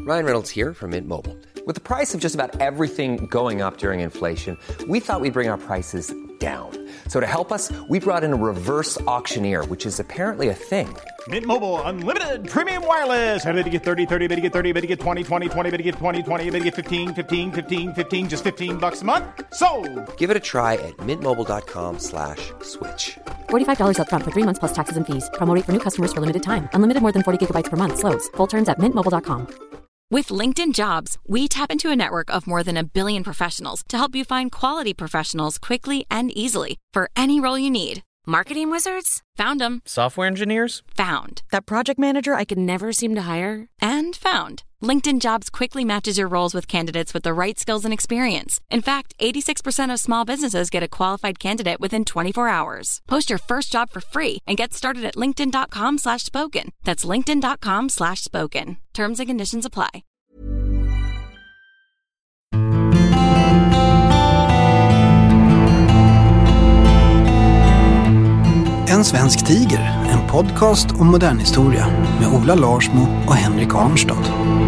Ryan Reynolds here from Mint Mobile. With the price of just about everything going up during inflation, we thought we'd bring our prices down. So to help us, we brought in a reverse auctioneer, which is apparently a thing. Mint Mobile Unlimited Premium Wireless. How to get 30, 30, bit to get 30, bit to get 20, 20, 20, bit to get 20, 20, bit to get 15, 15, 15, 15, just $15 a month? Sold! Give it a try at mintmobile.com/switch. $45 up front for 3 months plus taxes and fees. Promo rate for new customers for limited time. Unlimited more than 40 gigabytes per month. Slows full terms at mintmobile.com. With LinkedIn Jobs, we tap into a network of more than 1 billion professionals to help you find quality professionals quickly and easily for any role you need. Marketing wizards? Found them. Software engineers? Found. That project manager I could never seem to hire? And found. LinkedIn Jobs quickly matches your roles with candidates with the right skills and experience. In fact, 86% of small businesses get a qualified candidate within 24 hours. Post your first job for free and get started at linkedin.com/spoken. That's linkedin.com/spoken. Terms and conditions apply. En svensk tiger, en podcast om modern historia med Ola Larsmo och Henrik Arnstad.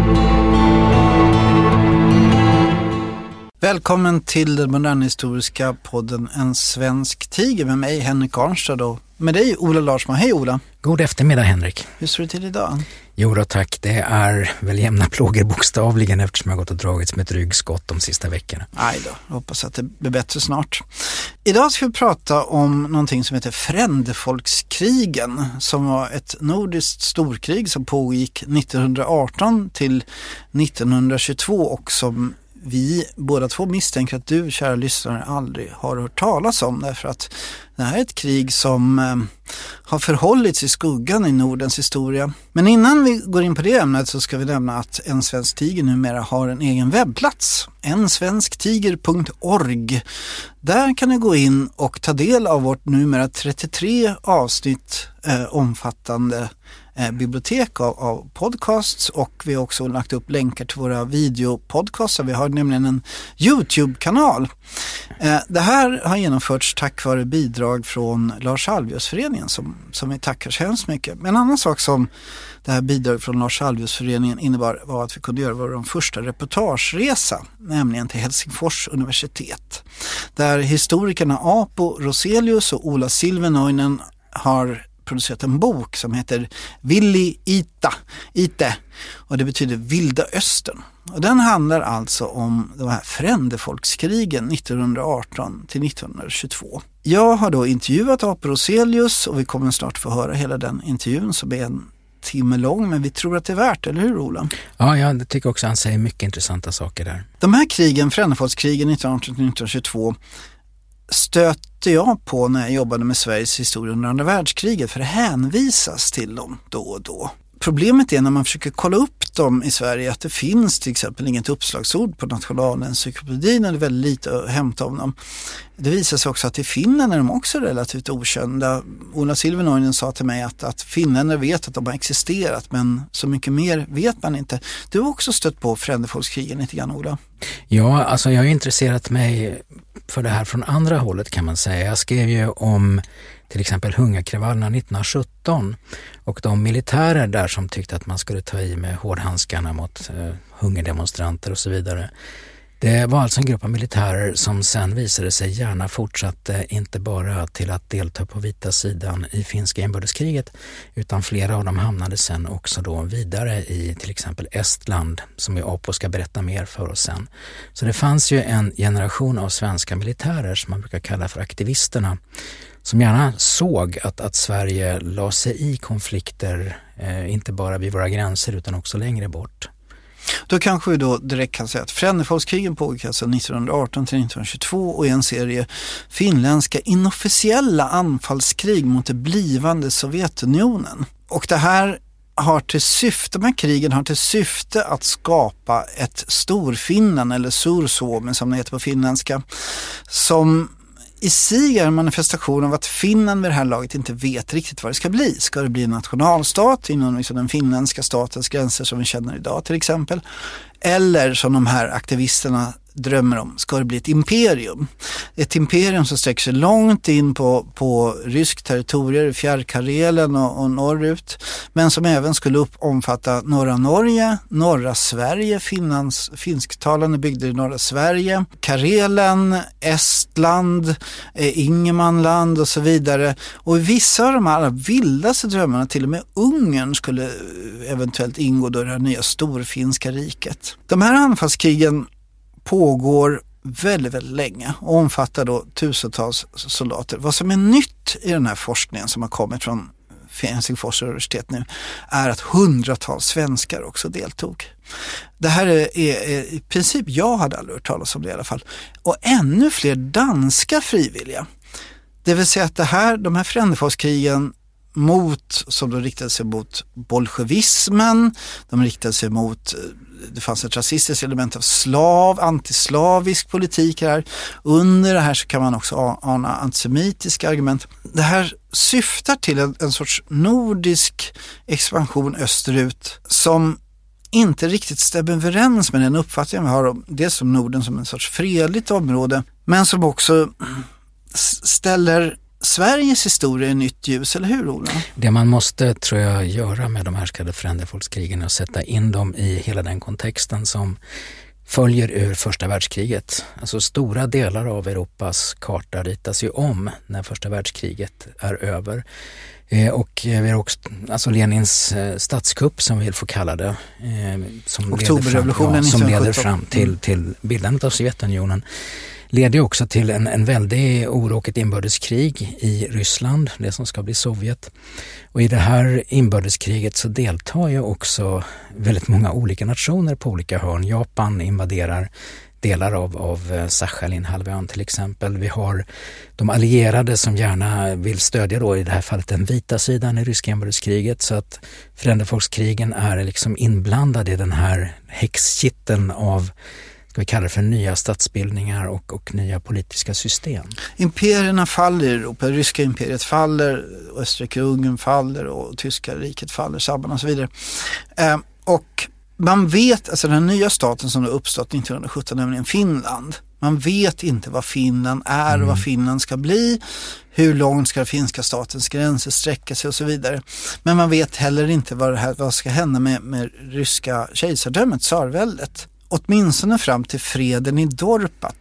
Välkommen till den modernhistoriska podden En svensk tiger med mig Henrik Arnstad och med dig Ola Larsmo. Hej Ola! God eftermiddag Henrik. Hur ser det till idag? Jo då, tack. Det är väl jämna plågor bokstavligen eftersom jag har gått och dragits med ett ryggskott de sista veckorna. Nej då, jag hoppas att det blir bättre snart. Idag ska vi prata om någonting som heter Frändefolkskrigen som var ett nordiskt storkrig som pågick 1918 till 1922 och som vi båda två misstänker att du, kära lyssnare, aldrig har hört talas om därför att det här är ett krig som har förhållits i skuggan i Nordens historia. Men innan vi går in på det ämnet så ska vi nämna att En svensk tiger numera har en egen webbplats. ensvensktiger.org. Där kan du gå in och ta del av vårt numera 33 avsnitt omfattande bibliotek av podcasts och vi har också lagt upp länkar till våra videopodcaster. Vi har nämligen en YouTube-kanal. Det här har genomförts tack vare bidrag från Lars Alvius-föreningen som vi tackar så hemskt mycket. Men en annan sak som det här bidraget från Lars Alvius-föreningen innebar var att vi kunde göra vår första reportageresa, nämligen till Helsingfors universitet. Där historikerna Apo Roselius och Ola Silvenoinen har producerat en bok som heter Villi Ite och det betyder Vilda Östern. Och den handlar alltså om de här frändefolkskrigen 1918 till 1922. Jag har då intervjuat Apo Roselius och vi kommer snart få höra hela den intervjun som är en timme lång, men vi tror att det är värt, eller hur Ola? Ja, jag tycker också att han säger mycket intressanta saker där. De här krigen, frändefolkskrigen 1918 till 1922, stötte jag på när jag jobbade med Sveriges historia under andra världskriget för det hänvisas till dem då och då. Problemet är när man försöker kolla upp dem i Sverige att det finns till exempel inget uppslagsord på Nationalencyklopedin eller väldigt lite att hämta om dem. Det visar sig också att i Finland är de också relativt okända. Ola Silvenoinen sa till mig att finländare vet att de har existerat men så mycket mer vet man inte. Du har också stött på frändefolkskrigen lite grann, Ola. Ja, alltså jag har intresserat mig för det här från andra hållet kan man säga. Jag skrev ju om till exempel hungerkravallerna 1917 och de militärer där som tyckte att man skulle ta i med hårdhandskarna mot hungerdemonstranter och så vidare. Det var alltså en grupp av militärer som sen visade sig gärna fortsatte inte bara till att delta på vita sidan i finska inbördeskriget utan flera av dem hamnade sen också då vidare i till exempel Estland som vi Apo ska berätta mer för oss sen. Så det fanns ju en generation av svenska militärer som man brukar kalla för aktivisterna som gärna såg att Sverige la sig i konflikter inte bara vid våra gränser utan också längre bort. Då kanske vi då direkt kan säga att frändefolkskrigen pågick alltså 1918 till 1922 och i en serie finländska inofficiella anfallskrig mot det blivande Sovjetunionen. Och det här har till syfte, de här krigen har till syfte att skapa ett Storfinland eller Sursuomen som det heter på finländska som i sig är en manifestation av att Finland vid det här laget inte vet riktigt vad det ska bli. Ska det bli en nationalstat inom liksom den finländska statens gränser som vi känner idag till exempel? Eller som de här aktivisterna drömmer om, ska det bli ett imperium. Ett imperium som sträcker sig långt in på rysk territorier, Fjärrkarelen och norrut, men som även skulle omfatta norra Norge, norra Sverige, finsktalande bygder i norra Sverige, Karelen, Estland, Ingermanland och så vidare. Och i vissa av de allra vildaste drömmarna, till och med Ungern skulle eventuellt ingå då i det här nya storfinska riket. De här anfallskrigen pågår väldigt, väldigt länge och omfattar då tusentals soldater. Vad som är nytt i den här forskningen som har kommit från Helsingfors universitet nu är att hundratals svenskar också deltog. Det här är i princip, jag hade aldrig hört talas om det i alla fall. Och ännu fler danska frivilliga. Det vill säga att de här Frändefors-krigen som då riktade sig mot bolsjevismen, de riktade sig mot, det fanns ett rasistiskt element av antislavisk politik här. Under det här så kan man också ana antisemitiska argument. Det här syftar till en sorts nordisk expansion österut som inte riktigt stämmer överens med den uppfattningen vi har om det som Norden som en sorts fredligt område, men som också ställer Sveriges historia i nytt ljus, eller hur, Ola? Det man måste, tror jag, göra med de här skadade Frändefors-krigen är att sätta in dem i hela den kontexten som följer ur första världskriget. Alltså stora delar av Europas karta ritas ju om när första världskriget är över. Och vi har också, alltså Lenins statskupp som vi vill få kalla det, som leder fram till bildandet av Sovjetunionen, leder också till en väldigt oro och ett inbördeskrig i Ryssland, det som ska bli Sovjet. Och i det här inbördeskriget så deltar ju också väldigt många olika nationer på olika hörn. Japan invaderar delar av Sakhalinhalvön till exempel. Vi har de allierade som gärna vill stödja då i det här fallet den vita sidan i ryska inbördeskriget, så att Frändefors-krigen är liksom inblandad i den här häxkitteln av, ska vi kalla det för, nya statsbildningar och nya politiska system. Imperierna faller i Europa. Ryska imperiet faller, Österrike-Ungern faller och tyska riket faller samman och så vidare. Och man vet, alltså den nya staten som har uppstått 1917, nämligen Finland. Man vet inte vad Finland är och vad Finland ska bli. Hur långt ska finska statens gränser sträcka sig och så vidare. Men man vet heller inte vad ska hända med ryska kejsardömet, tsarväldet. Åtminstone fram till freden i Dorpat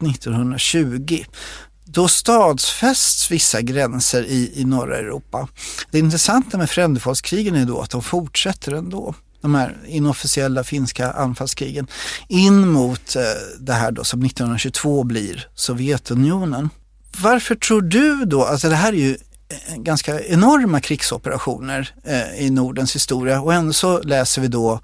1920. Då stadsfästs vissa gränser i norra Europa. Det intressanta med Frändefors-krigen är då att de fortsätter ändå. De här inofficiella finska anfallskrigen in mot det här då som 1922 blir Sovjetunionen. Varför tror du då, alltså det här är ju ganska enorma krigsoperationer i Nordens historia, och ändå så läser vi då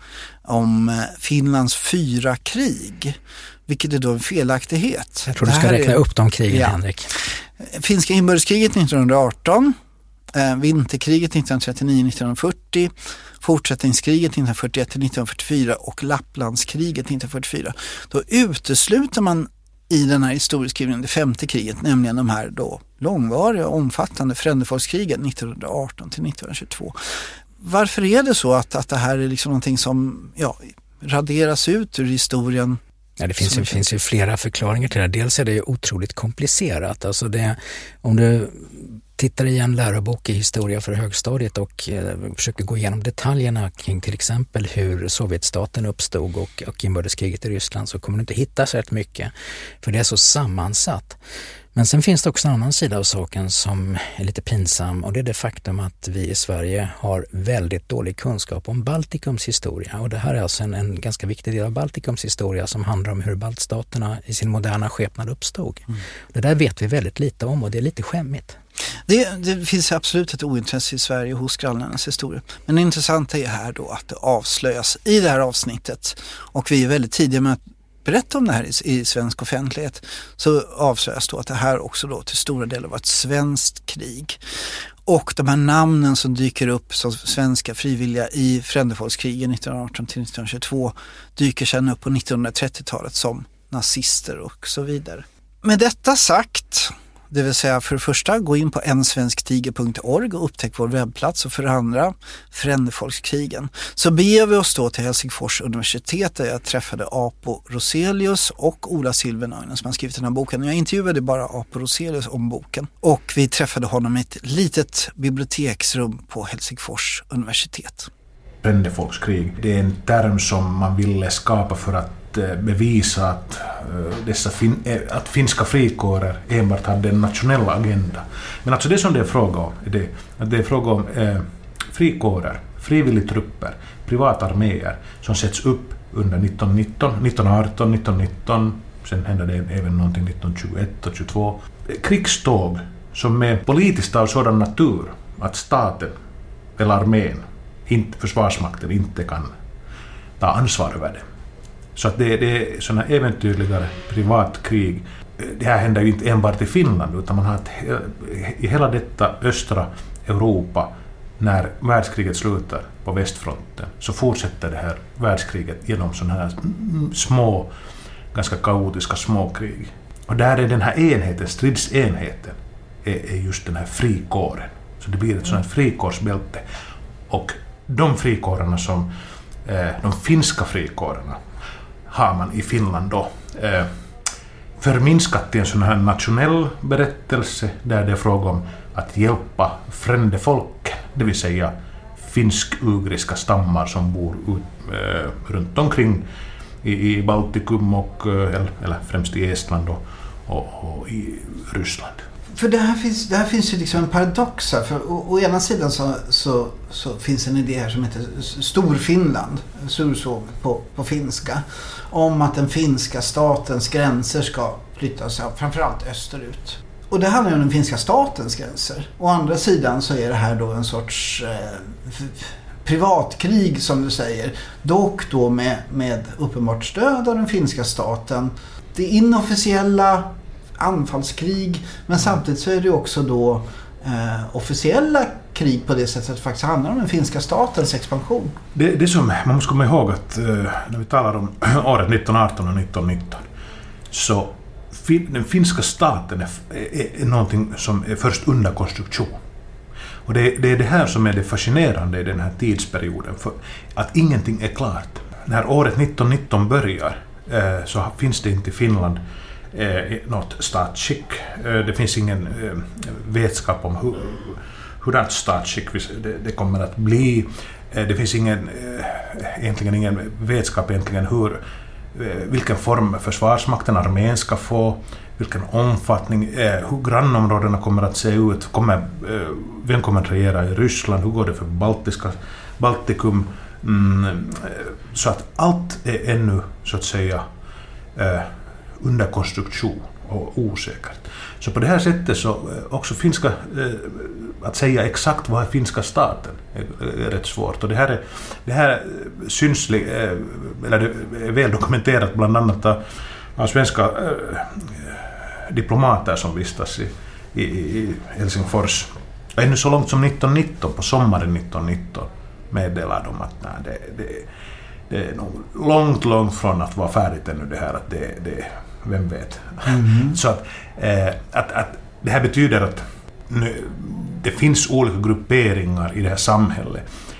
om Finlands 4 krig, vilket är då en felaktighet. Jag tror du ska räkna upp de krigen, Henrik. Finska inbördeskriget 1918, vinterkriget 1939-1940, fortsättningskriget 1941-1944 och Lapplandskriget 1944. Då utesluter man i den här historieskrivningen det 5:e kriget, nämligen de här då långvariga och omfattande Frändefors-krigen 1918-1922. Varför är det så att det här är liksom någonting som raderas ut ur historien? Ja, det finns ju flera förklaringar till det. Dels är det ju otroligt komplicerat. Alltså om du tittar i en lärobok i historia för högstadiet och försöker gå igenom detaljerna kring till exempel hur Sovjetstaten uppstod och inbördeskriget i Ryssland, så kommer du inte hitta så rätt mycket, för det är så sammansatt. Men sen finns det också en annan sida av saken som är lite pinsam, och det är det faktum att vi i Sverige har väldigt dålig kunskap om Baltikums historia. Och det här är alltså en ganska viktig del av Baltikums historia som handlar om hur baltstaterna i sin moderna skepnad uppstod. Det där vet vi väldigt lite om, och det är lite skämmigt. Det finns absolut ett ointresse i Sverige hos grannarnas historia. Men det intressanta är här då att det avslöjas i det här avsnittet, och vi är väldigt tidiga med att berätta om det här i svensk offentlighet, så avslöjas då att det här också då till stora delar var ett svenskt krig. Och de här namnen som dyker upp som svenska frivilliga i Frändefors-krigen 1918-1922 dyker sedan upp på 1930-talet som nazister och så vidare. Med detta sagt, Det vill säga för det första, gå in på ensvensktiger.org och upptäck vår webbplats, och för det andra, Frändefolkskrigen. Så beger vi oss då till Helsingfors universitet där jag träffade Apo Roselius och Ola Silvernainen som har skrivit den här boken. Jag intervjuade bara Apo Roselius om boken, och vi träffade honom i ett litet biblioteksrum på Helsingfors universitet. Frändefolkskrig, det är en term som man ville skapa för att bevisa att att finska frikårer enbart hade en nationell agenda. Men alltså det som det är fråga om är att det är fråga om frikårer, frivilligtrupper, privatarméer som sätts upp under 1919, 1918, 1919, sen hände det även någonting 1921 och 22. Krigståg som är politiskt av sådan natur att staten eller armén, inte försvarsmakten, inte kan ta ansvar över det. Så att det är sådana äventyrligare privatkrig. Det här händer ju inte enbart i Finland, utan man har i hela detta östra Europa, när världskriget slutar på västfronten, så fortsätter det här världskriget genom sådana här små, ganska kaotiska småkrig. Och där är den här enheten, stridsenheten, är just den här frikåren. Så det blir ett sådant här frikårsbälte. Och de frikårerna som de finska frikårerna har man i Finland då förminskat till en sån här nationell berättelse där det är fråga om att hjälpa frändefolk, det vill säga finsk-ugriska stammar som bor runt omkring i Baltikum och eller främst i Estland och i Ryssland. För det här finns ju liksom en paradox här. För å ena sidan så finns en idé här som heter Storfinland, Sursov på finska, om att den finska statens gränser ska flyttas framförallt österut. Och det handlar ju om den finska statens gränser. Å andra sidan så är det här då en sorts privatkrig som du säger, dock då med uppenbart stöd av den finska staten. Det inofficiella anfallskrig, men samtidigt så är det också då officiella krig på det sättet att det faktiskt handlar om den finska statens expansion. Det som man måste komma ihåg att när vi talar om året 1918 och 1919 så den finska staten är någonting som är först under konstruktion. Och det är det här som är det fascinerande i den här tidsperioden, för att ingenting är klart. När året 1919 börjar så finns det inte i Finland något statsskick. Det finns ingen vetskap om hurdant statsskick det kommer att bli. Det finns egentligen ingen vetskap vilken form försvarsmakten, armén ska få, vilken omfattning, hur grannområdena kommer att se ut, vem kommer att regera i Ryssland, hur går det för Baltikum. Så att allt är ännu så att säga under konstruktion och osäkert. Så på det här sättet så också finska, att säga exakt vad är finska staten är rätt svårt. Och det här syns, eller det är väl dokumenterat bland annat av svenska diplomater som vistas i Helsingfors. Och ännu så långt som 1919, på sommaren 1919, meddelar de att det är nog långt från att vara färdigt ännu det här, att det vem vet. Så att det här betyder att det finns olika grupperingar i det här samhället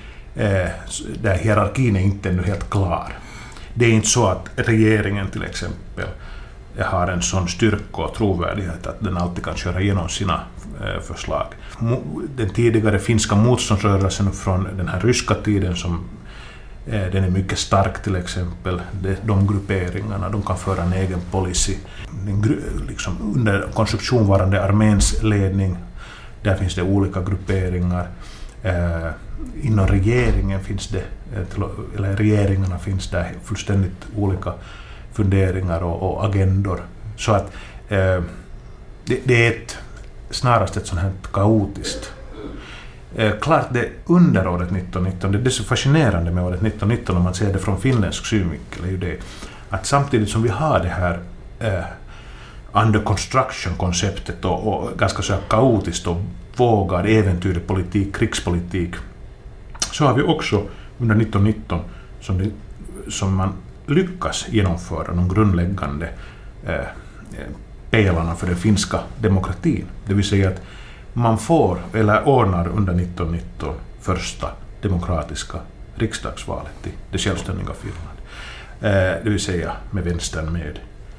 där hierarkin är inte ännu helt klar. Det är inte så att regeringen till exempel har en sån styrka och trovärdighet att den alltid kan köra igenom sina förslag. Den tidigare finska motståndsrörelsen från den här ryska tiden som den är mycket stark till exempel. De grupperingarna, de kan föra en egen policy. Liksom under konstruktion varande arméns ledning, där finns det olika grupperingar. Inom regeringen finns det, eller regeringarna finns det fullständigt olika funderingar och agendor. Så att det är snarast ett sånt här kaotiskt. Klart det under året 1919, det är så fascinerande med året 1919 om man ser det från finländsk synvinkel, är ju det att samtidigt som vi har det här under construction-konceptet och ganska så kaotiskt och vågad äventyrlig politik, krigspolitik, så har vi också under 1919 som man lyckas genomföra de grundläggande pelarna för den finska demokratin. Det vill säga att man får, eller ordnar under 1919, första demokratiska riksdagsvalet till det självständiga Finland. Det vill säga med vänstern med.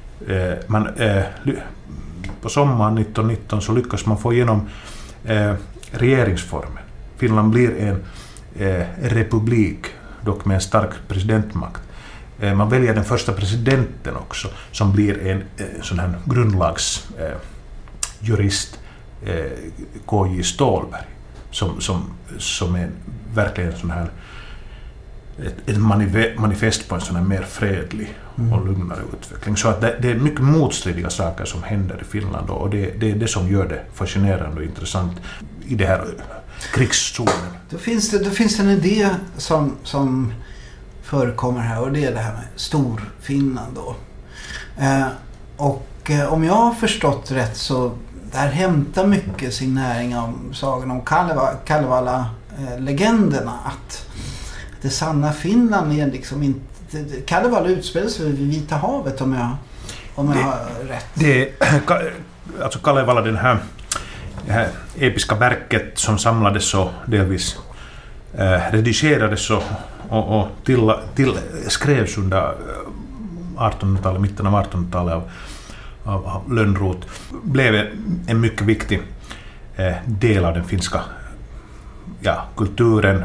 På sommaren 1919 så lyckas man få igenom regeringsformen. Finland blir en republik, dock med en stark presidentmakt. Man väljer den första presidenten också, som blir en sån här grundlagsjurist, K.J. Ståhlberg, som är verkligen sån här ett manifest på en sån här mer fredlig och lugnare utveckling. Så att det är mycket motstridiga saker som händer i Finland, och det är det som gör det fascinerande och intressant i det här krigszonen. Då finns en idé som förekommer här, och det är det här med Storfinland då. Om jag har förstått rätt så där hämtar mycket sin näring av sagan om Kalevala-legenderna, att det sanna Finland är liksom inte... Kalevala utspelar sig vid Vita havet, om jag har rätt. Alltså Kalevala, det här episka verket som samlades och delvis redigerades och skrevs under 1800-talet, mitten av 1800-talet av Lönnroth, blev en mycket viktig del av den finska kulturen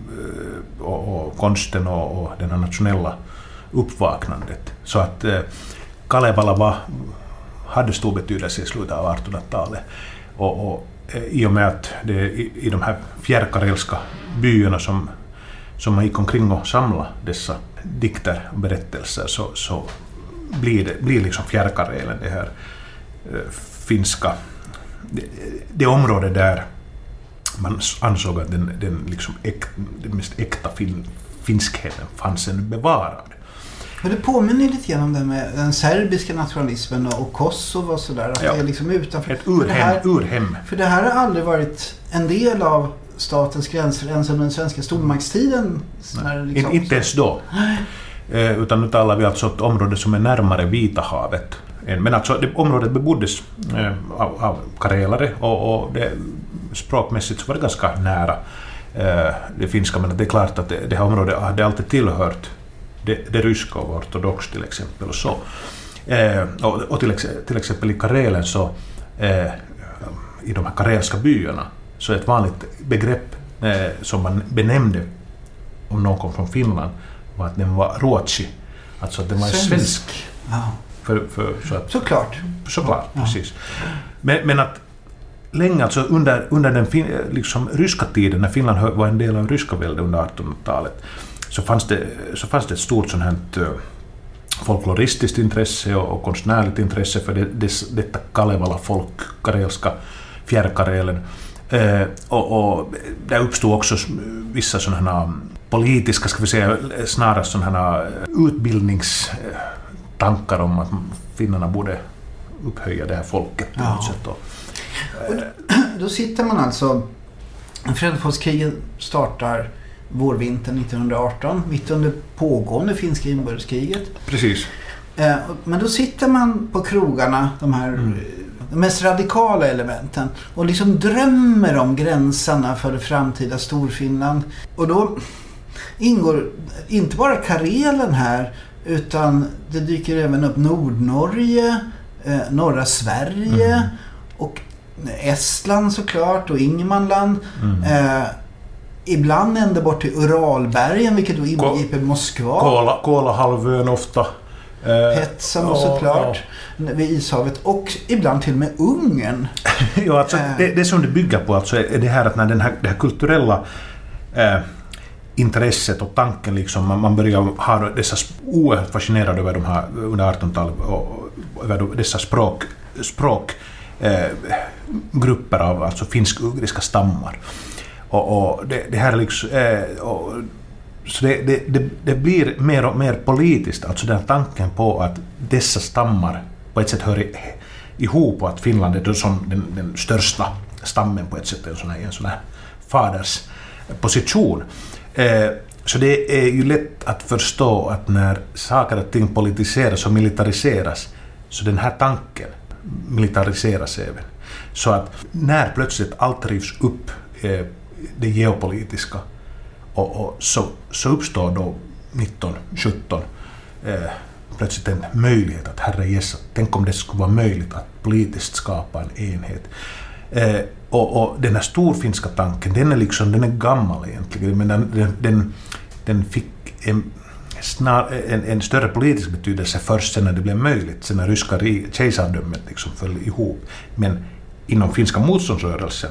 och konsten och den nationella uppvaknandet. Så att Kalevala hade stor betydelse i slutet av 1800-talet. Och i och med att det i de här fjärrkarelska byarna som man gick omkring och samlade dessa dikter och berättelser, så blir liksom fjärrkarelen det här finska, det område där man ansåg att den mest äkta finskheten fanns en bevarad. Och det påminner lite grann om det med den serbiska nationalismen och Kosovo och sådär. Att det är liksom utanför. Ett urhem. För det här har aldrig varit en del av statens gränser ens under den svenska stormaktstiden. Liksom, inte ens då. Utan nu talar vi alltså ett område som är närmare Vita havet. Men alltså det området beboddes av karelare, och det, språkmässigt så var det ganska nära det finska, men det är klart att det här området hade alltid tillhört det ryska och ortodox till exempel. Och så. Och till exempel i Karelen, så i de här karelska byarna, så ett vanligt begrepp som man benämnde om någon kom från Finland var att den var ruotsi, alltså att den var svensk. Ja. Såklart, precis. Men att länge, alltså under den liksom ryska tiden, när Finland var en del av ryska välde under 1800-talet, så fanns det ett stort sånt här folkloristiskt intresse och konstnärligt intresse för detta Kalevala-folk, karelska fjärrkarelen. Och där uppstod också vissa sådana politiska, ska vi säga, snarast sådana utbildningstankar om att finnarna borde upphöja det här folket på något sätt. Då sitter man alltså, Fredriksborgskriget startar vårvintern 1918, mitt under pågående finska inbördeskriget. Precis. Men då sitter man på krogarna, de här de mest radikala elementen, och liksom drömmer om gränserna för det framtida Storfinland. Och då ingår inte bara Karelen här, utan det dyker även upp Nordnorge, norra Sverige och Estland såklart, och Ingermanland. Ibland ända bort till Uralbergen, vilket då inbegriper Moskva. Kolahalvön ofta. Petsamo såklart, vid ishavet, och ibland till och med Ungern. Ja, alltså, det som det bygger på alltså är det här att när det här kulturella intresset och tanken liksom, man börjar ha dessa oerhört fascinerade över de här under 1800-talet och över dessa språkgrupper av alltså finsk-ugriska stammar. Och det här liksom så det blir mer och mer politiskt, alltså den tanken på att dessa stammar på ett sätt hör ihop, och att Finland är som den största stammen på ett sätt, en sån här faders position. Så det är ju lätt att förstå att när saker och ting politiseras och militariseras, så den här tanken militariseras även. Så att när plötsligt allt rivs upp, det geopolitiska, och så uppstår då 1917 plötsligt en möjlighet att herre Jesus, tänk om det skulle vara möjligt att politiskt skapa en enhet. Och den här storfinska tanken, den är gammal egentligen, men den fick en större politisk betydelse först sen när det blev möjligt, sen när ryska kejsardömet liksom föll ihop. Men inom finska motståndsrörelsen.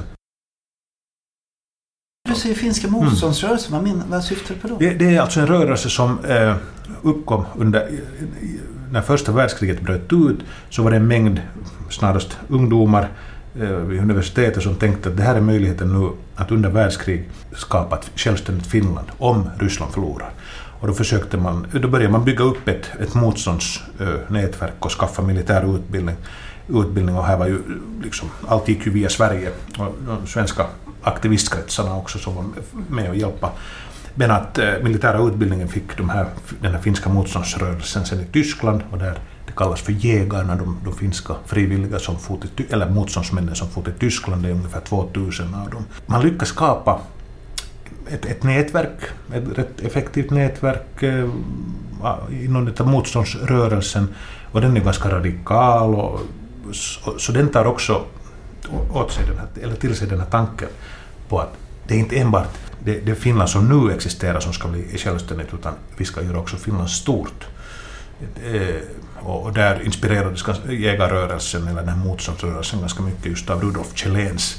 Du säger finska motståndsrörelsen, vad syftar du på då? Det är alltså en rörelse som uppkom när första världskriget bröt ut, så var det en mängd snarast ungdomar vid universitetet som tänkte att det här är möjligheten nu att under världskrig skapa ett självständigt Finland om Ryssland förlorar. Och då började man bygga upp ett motståndsnätverk och skaffa militär utbildning, och här var ju liksom, allt gick ju via Sverige och de svenska aktivistkretsarna också som var med och hjälpa. Men att militära utbildningen fick den här finska motståndsrörelsen sen i Tyskland, och där det kallas för jägarna, de finska frivilliga som eller motståndsmännen som får till Tyskland, det är ungefär 2000 av dem. Man lyckas skapa ett nätverk, ett rätt effektivt nätverk inom den här motståndsrörelsen, och den är ganska radikal, och så den tar också till sig den här tanken på att det är inte enbart det Finland som nu existerar som ska bli självständigt, utan vi ska göra också Finland stort. Och där inspirerades jägarrörelsen eller den här motståndsrörelsen ganska mycket just av Rudolf Kjelléns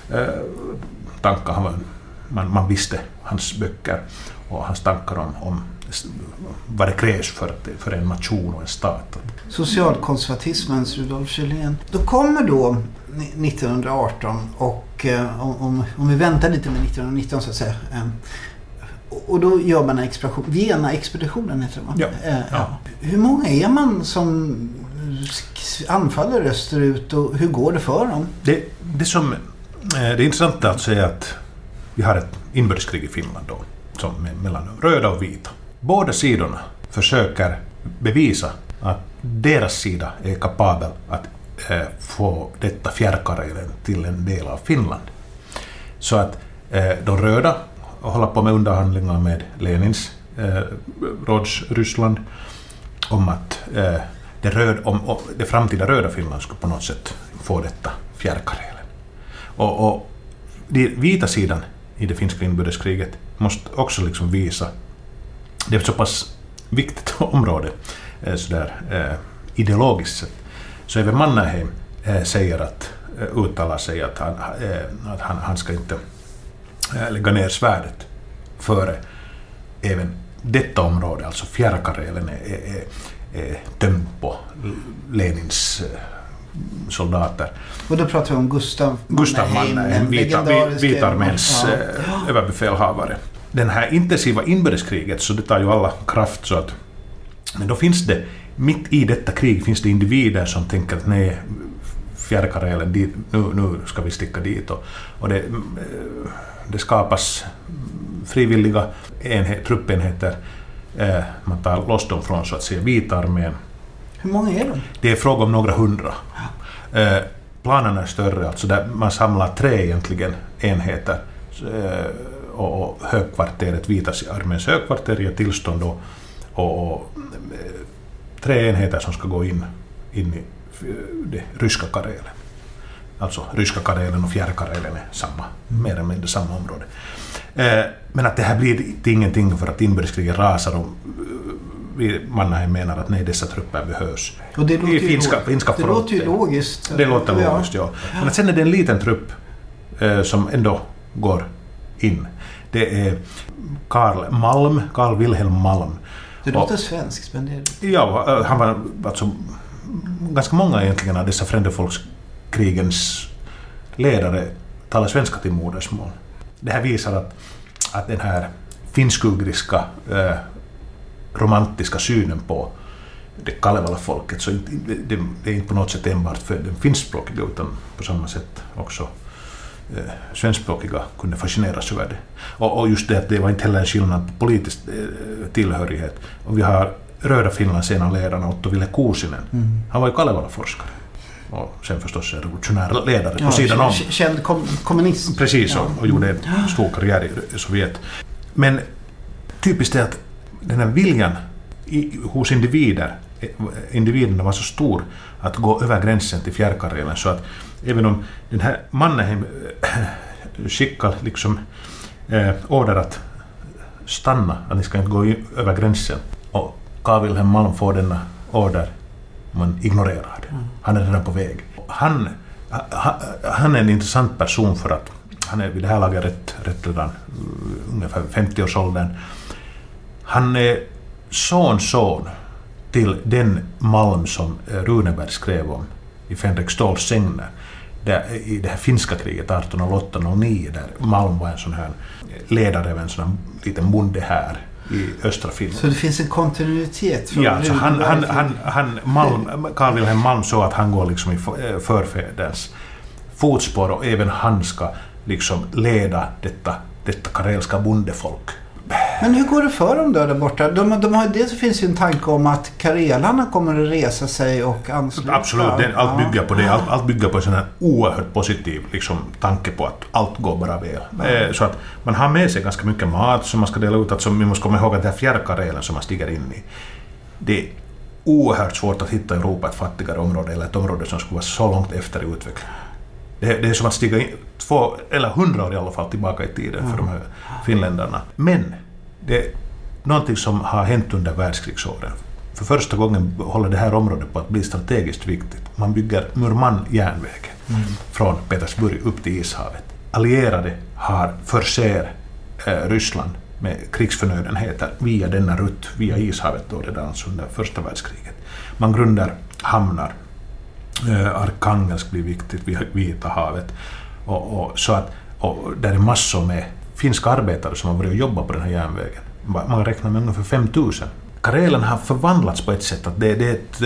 tankar. Man visste hans böcker och hans tankar om vad det krävs för en nation och en stat. Socialkonservatismens Rudolf Kjellén. Då kommer då 1918 och om vi väntar lite med 1919 så att säga. Och då gör man en expedition. Vienna-expeditionen heter det, va? Ja. Hur många är man som anfaller österut och hur går det för dem? Det är intressant att säga att vi har ett inbördeskrig i Finland då, som mellan röda och vita. Båda sidorna försöker bevisa att deras sida är kapabel att få detta fjärrkarelen till en del av Finland. Så att de röda håller på med underhandlingar med Lenins rådsryssland om att det framtida röda Finland skulle på något sätt få detta fjärrkarelen. Och den vita sidan i det finska inbördeskriget måste också liksom visa, det är ett så pass viktigt område sådär ideologiskt sett, så även Mannerheim uttalar sig att han ska inte lägga ner svärdet före även detta område, alltså fjärrkarelen är tömd på Lenins soldater. Och då pratar vi om Gustav Mannerheim, vita arméns överbefälhavare. Den här intensiva inbördeskriget, så det tar ju alla kraft, så att men då finns det, mitt i detta krig finns det individer som tänker att nej, fjärrkarelen dit, nu ska vi sticka dit, och det skapas frivilliga truppenheter, man tar loss dem från så att säga vita armén. Hur många är de? Det är fråga om några hundra. Planen är större, alltså där man samlar 3 egentligen enheter, och högkvarteret, vita arméns högkvarter ger tillstånd och 3 enheter som ska gå in i det ryska Karelen. Alltså ryska Karelen och fjärrkarelen är mer eller mindre samma område. Men att det här blir ingenting för att inbördeskriget rasar, och Mannerheim menar att nej, dessa trupper behövs. Och det låter ju logiskt. Det låter logiskt, ja. Men att sen är det en liten trupp som ändå går in. Det är Carl Wilhelm Malm. Det låter svenskt, men det... Ja, han var alltså ganska många egentligen av dessa frändefolkskrigens ledare talar svenska till modersmål. Det här visar att den här finsk-ugriska romantiska synen på det Kalevala-folket, så det är inte på något sätt enbart för den finskspråkiga, utan på samma sätt också svenskspråkiga kunde fascineras över det. Och just det att det var inte heller en skillnad på politisk tillhörighet. Och vi har röda Finlands ena ledaren Otto Ville Kuusinen. Han var ju Kalevala-forskare. och sen förstås revolutionär ledare på sidan om. Känd kommunist. Precis, och gjorde en stor karriär i Sovjet. Men typiskt är att den här viljan hos individerna var så stor att gå över gränsen till fjärrkarelen, så att även om den här Mannerheim skickar liksom order att stanna, att ni ska inte gå över gränsen, och Carl Wilhelm Malm får denna order, man ignorerar det. Han är redan på väg. Han är en intressant person för att han är vid det här laget rätt redan ungefär 50-årsåldern. Han är son till den Malm som Runeberg skrev om i Fänrik Ståls sägner, i det här finska kriget 1808-09, där Malm var en sån här ledare av en sån här liten bonde här i östra Finland. Så det finns en kontinuitet? Ja, så Carl Wilhelm Malm så att han går liksom i förfäderns fotspår, och även han ska liksom leda detta karelska bondefolk. Men hur går det för dem då där borta? Dels finns ju en tanke om att karelarna kommer att resa sig och ansluta. Absolut, allt bygger på det. Allt bygger på en sån här oerhört positiv liksom, tanke på att allt går bara väl. Så att man har med sig ganska mycket mat som man ska dela ut. Alltså, vi måste komma ihåg att det här fjärrkarelen som man stiger in i, det är oerhört svårt att hitta i Europa ett fattigare område, eller ett område som skulle vara så långt efter i utvecklingen. Det är som att stiga in 2 eller 100 år i alla fall tillbaka i tiden för de här finländarna. Men det är någonting som har hänt under världskrigsåren. För första gången håller det här området på att bli strategiskt viktigt. Man bygger Murman-järnvägen från Petersburg upp till Ishavet. Allierade har förser Ryssland med krigsförnödenheter via denna rutt, via Ishavet då redan alltså under första världskriget. Man grundar hamnar. Arkhangelsk blir viktigt vid Vita havet. Och där är massor med finska arbetare som har varit och jobbat på den här järnvägen. Man räknar med ungefär 5000. Karelen har förvandlats på ett sätt att det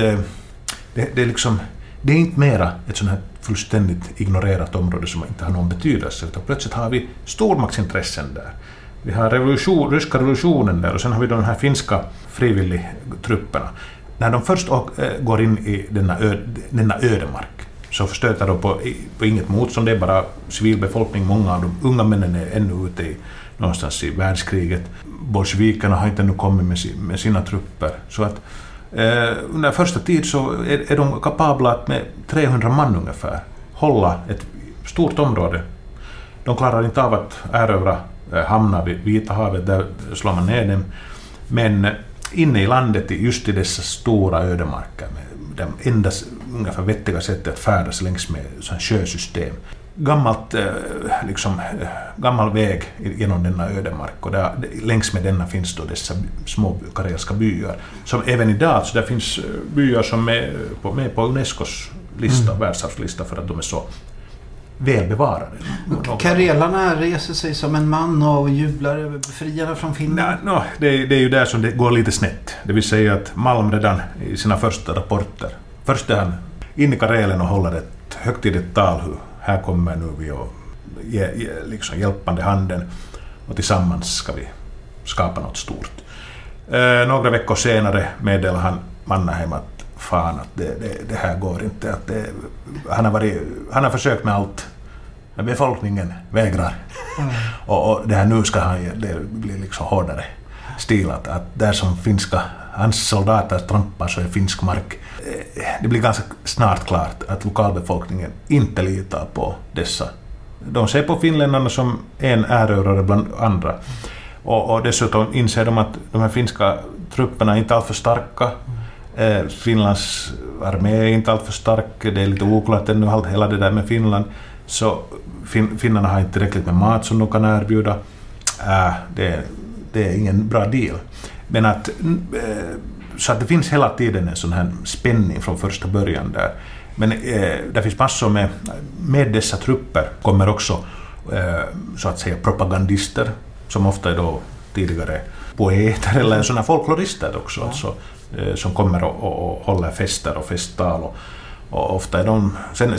är liksom, det är inte mera ett sånt här fullständigt ignorerat område som inte har någon betydelse, utan plötsligt har vi stormaktsintressen där. Vi har ryska revolutionen där, och sen har vi de här finska frivilligtrupperna. När de först går in i denna ödemark så förstöter de på inget motstånd, det är bara civilbefolkning. Många av de unga männen är ännu ute någonstans i världskriget. Bolsjevikerna har inte ännu kommit med sina trupper. Så att under första tid så är de kapabla att med 300 man ungefär hålla ett stort område. De klarar inte av att erövra hamnar vid Vita havet, där slår man ner dem. Men inne i landet, just i dessa stora ödemarker, med det enda ungefär vettiga sättet att färdas längs med sån sjösystem. Gammal väg genom denna ödemark, och längs med denna finns då dessa små karelska byar. Som även idag, så där finns byar som är med på Unescos lista, världsarvslista, för att de är så välbevarade. Karelarna reser sig som en man och jublar över befriarna från Finland. Det är ju där som det går lite snett. Det vill säga att Malm redan i sina första rapporter, först är han in i Karelen och håller ett högtidligt tal. Här kommer nu vi och liksom hjälpande handen, och tillsammans ska vi skapa något stort. Några veckor senare meddelar han Mannerheim att fan, att det här går inte. Att han har försökt med allt. Befolkningen vägrar. Och det här nu ska det blir liksom hårdare stilat. Att där som hans soldater trampar så är finsk mark. Det blir ganska snart klart att lokalbefolkningen inte litar på dessa. De ser på finländarna som en erövrare bland andra. Och dessutom inser de att de här finska trupperna är inte alltför starka. Finlands armé är inte alltför stark. Det är lite oklart ännu hela det där med Finland. Så finnarna har inte tillräckligt med mat som de kan erbjuda. Det är ingen bra deal. Men så att det finns hela tiden en sån här spänning från första början där. Men det finns massor med dessa trupper kommer också så att säga propagandister, som ofta är då tidigare poeter eller sådana folklorister också, alltså, som kommer och håller fester och festtal, och ofta är de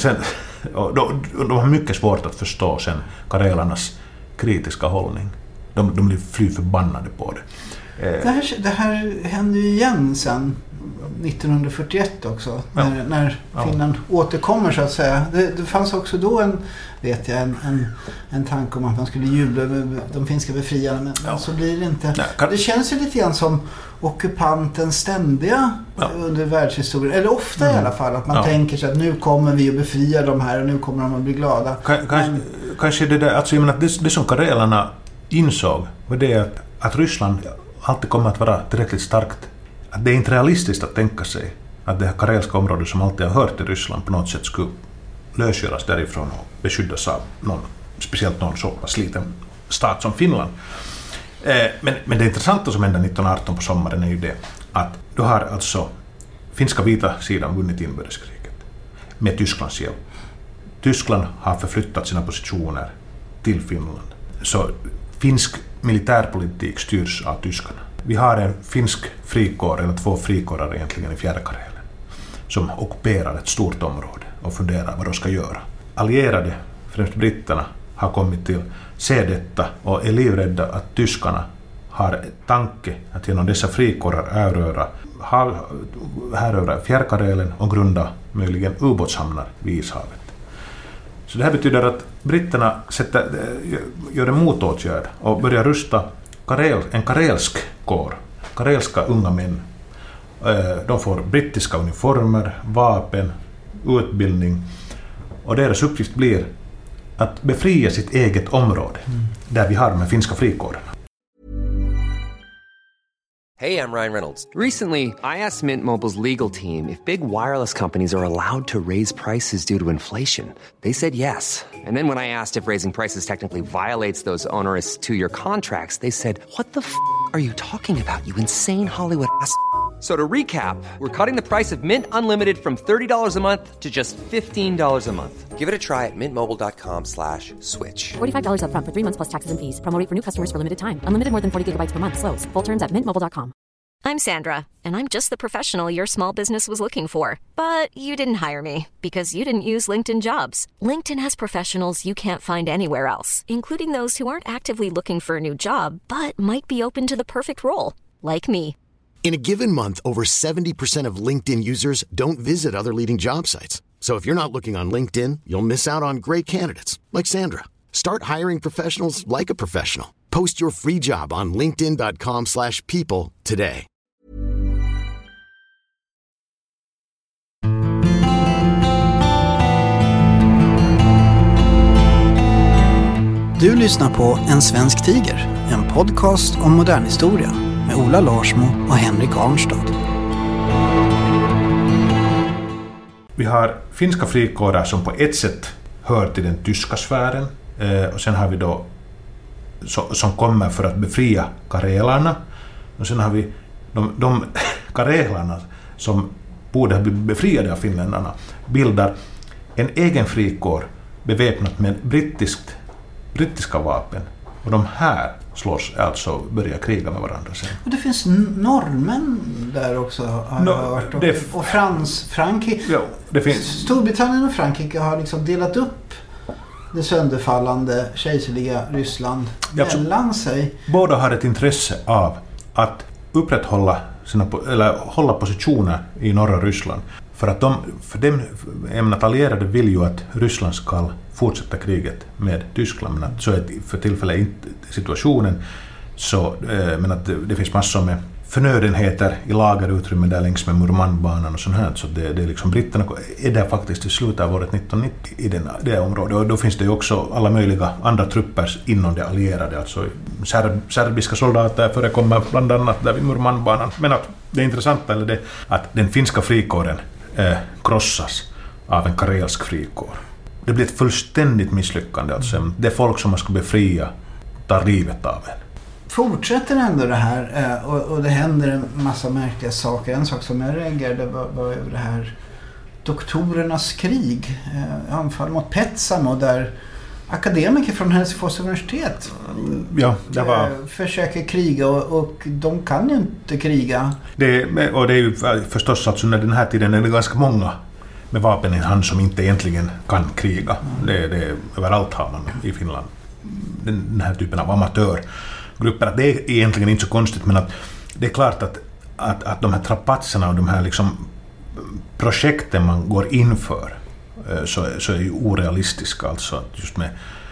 de har mycket svårt att förstå sen karelarnas kritiska hållning. De blir fly förbannade på det. Det här händer ju igen sen. 1941 också. När Finland återkommer så att säga. Det fanns också då en tanke om att man skulle jubla över de finska befriarna. Men så blir det inte. Det känns ju lite grann som ockupantens ständiga under världshistorien. Eller ofta i alla fall. Att man tänker sig att nu kommer vi att befria de här och nu kommer de att bli glada. Kanske det där, alltså jag menar, det som karelerna insåg var det att Ryssland alltid kommer att vara tillräckligt starkt. Att det är inte realistiskt att tänka sig att det här karelska området som alltid har hört till Ryssland på något sätt skulle lösgöras därifrån och beskyddas av speciellt någon så pass liten stat som Finland. Men det intressanta som hände 1918 på sommaren är ju det att då har alltså finska vita sidan vunnit inbördeskriget med Tysklands hjälp. Tyskland har förflyttat sina positioner till Finland. Så finsk militärpolitik styrs av tyskarna. Vi har en finsk frikår, eller 2 frikårar egentligen i fjärde Karelen, som ockuperar ett stort område och funderar vad de ska göra. Allierade, främst britterna, har kommit till se detta och är livrädda att tyskarna har tanke att genom dessa frikårar häröra fjärrkarelen och grunda möjligen ubåtshamnar vid Ishavet. Så det här betyder att britterna gör en motåtgärd och börjar rusta en karelsk kår, karelska unga män. De får brittiska uniformer, vapen, utbildning och deras uppgift blir att befria sitt eget område där vi har de finska frikårerna. Hey, I'm Ryan Reynolds. Recently, I asked Mint Mobile's legal team if big wireless companies are allowed to raise prices due to inflation. They said yes. And then when I asked if raising prices technically violates those onerous 2-year contracts, they said, "What the f*** are you talking about, you insane Hollywood ass?" So to recap, we're cutting the price of Mint Unlimited from $30 a month to just $15 a month. Give it a try at mintmobile.com/switch. $45 up front for 3 months plus taxes and fees. Promo rate for new customers for limited time. Unlimited more than 40 gigabytes per month. Slows full terms at mintmobile.com. I'm Sandra, and I'm just the professional your small business was looking for. But you didn't hire me because you didn't use LinkedIn Jobs. LinkedIn has professionals you can't find anywhere else, including those who aren't actively looking for a new job, but might be open to the perfect role, like me. In a given month, over 70% of LinkedIn users don't visit other leading job sites. So if you're not looking on LinkedIn, you'll miss out on great candidates like Sandra. Start hiring professionals like a professional. Post your free job on linkedin.com/people today. Du lyssnar på En svensk tiger, en podcast om modern historia med Ola Larsmo och Henrik Arnstad. Vi har finska frikårer som på ett sätt hör till den tyska sfären och sen har vi då som kommer för att befria karelarna och sen har vi de karelarna som borde ha blivit befriade av finländarna bildar en egen frikår beväpnat med brittiska vapen och de här slåss alltså börjar kriga med varandra sen. Och det finns norrmän där också har hört och Frankrike. Ja, det finns. Storbritannien och Frankrike har liksom delat upp det sönderfallande kejserliga Ryssland mellan sig. Båda har ett intresse av att upprätthålla hålla positioner i norra Ryssland. För att allierade vill ju att Ryssland ska fortsätta kriget med Tyskland, men att så är för tillfället inte situationen. Så, men att det finns massor med förnödenheter i lagerutrymme där längs med Murmanbanan och sånt här. Så det är liksom britterna är där faktiskt i slutet av året 1990 i det området. Och då finns det ju också alla möjliga andra trupper inom det allierade. Alltså serbiska soldater förekommer bland annat där vid Murmanbanan. Men att det intressanta är det att den finska frikåren krossas av en karelsk frikår. Det blir ett fullständigt misslyckande. Alltså. Det är folk som man ska befria tar livet av en. Fortsätter ändå det här och det händer en massa märkliga saker. En sak som jag reagerade var över det här doktorernas krig. Anfall mot Petsamo där akademiker från Helsingfors universitet försöker kriga och de kan ju inte kriga. Det är ju förstås alltså under den här tiden är det ganska många med vapen i hand som inte egentligen kan kriga. Det är överallt har man i Finland den här typen av amatörgrupper. Det är egentligen inte så konstigt, men att det är klart att att de här trapatserna och de här liksom projekten man går inför så är ju orealistiska, alltså just med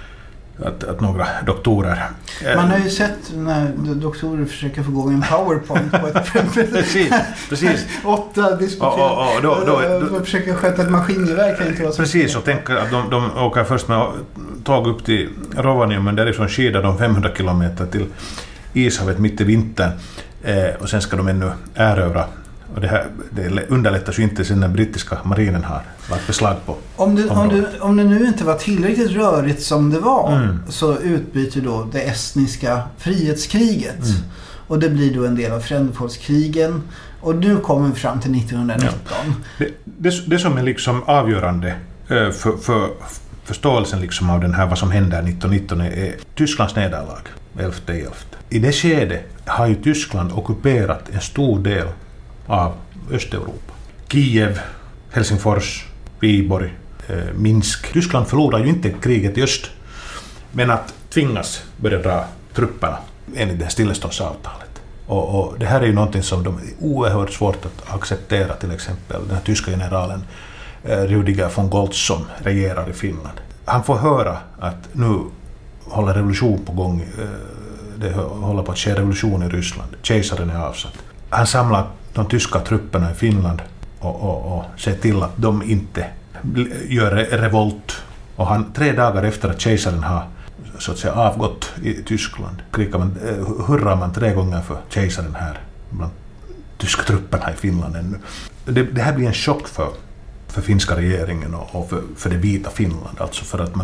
att några doktorer... Man har ju sett när doktorer försöker få igång en PowerPoint på ett precis. 8 disputerade. De försöker sköta ett maskingevär, kan inte vara så. Precis, och tänker att de åker först med tåg upp till Rovaniemi, men därifrån skidar de 500 kilometer till Ishavet mitt i vintern, och sen ska de ännu erövra. Och det underlättas ju inte sen den brittiska marinen har lagt beslag på. Om det nu inte var tillräckligt rörigt som det var, så utbyter då det estniska frihetskriget. Och det blir då en del av Frändefårdskrigen. Och nu kommer vi fram till 1919. Ja. Det som är liksom avgörande för förståelsen liksom av den här, vad som händer 1919, är Tysklands nederlag 11.11. I det skedet har ju Tyskland ockuperat en stor del av Östeuropa. Kiev, Helsingfors, Viborg, Minsk. Tyskland förlorar ju inte kriget i öst, men att tvingas börja dra trupperna enligt det här stilleståndsavtalet. Och det här är ju någonting som de är oerhört svårt att acceptera, till exempel den här tyska generalen Rudiger von Goltz som regerar i Finland. Han får höra att nu håller revolution på gång, det håller på att ske revolution i Ryssland. Kejsaren är avsatt. Han samlar de tyska trupperna i Finland och ser till att de inte gör revolt. Och 3 dagar efter att kejsaren har så att säga avgått i Tyskland hurrar man 3 gånger för kejsaren här bland tyska trupperna i Finland ännu. Det här blir en chock för finska regeringen och för det vita Finland, alltså för att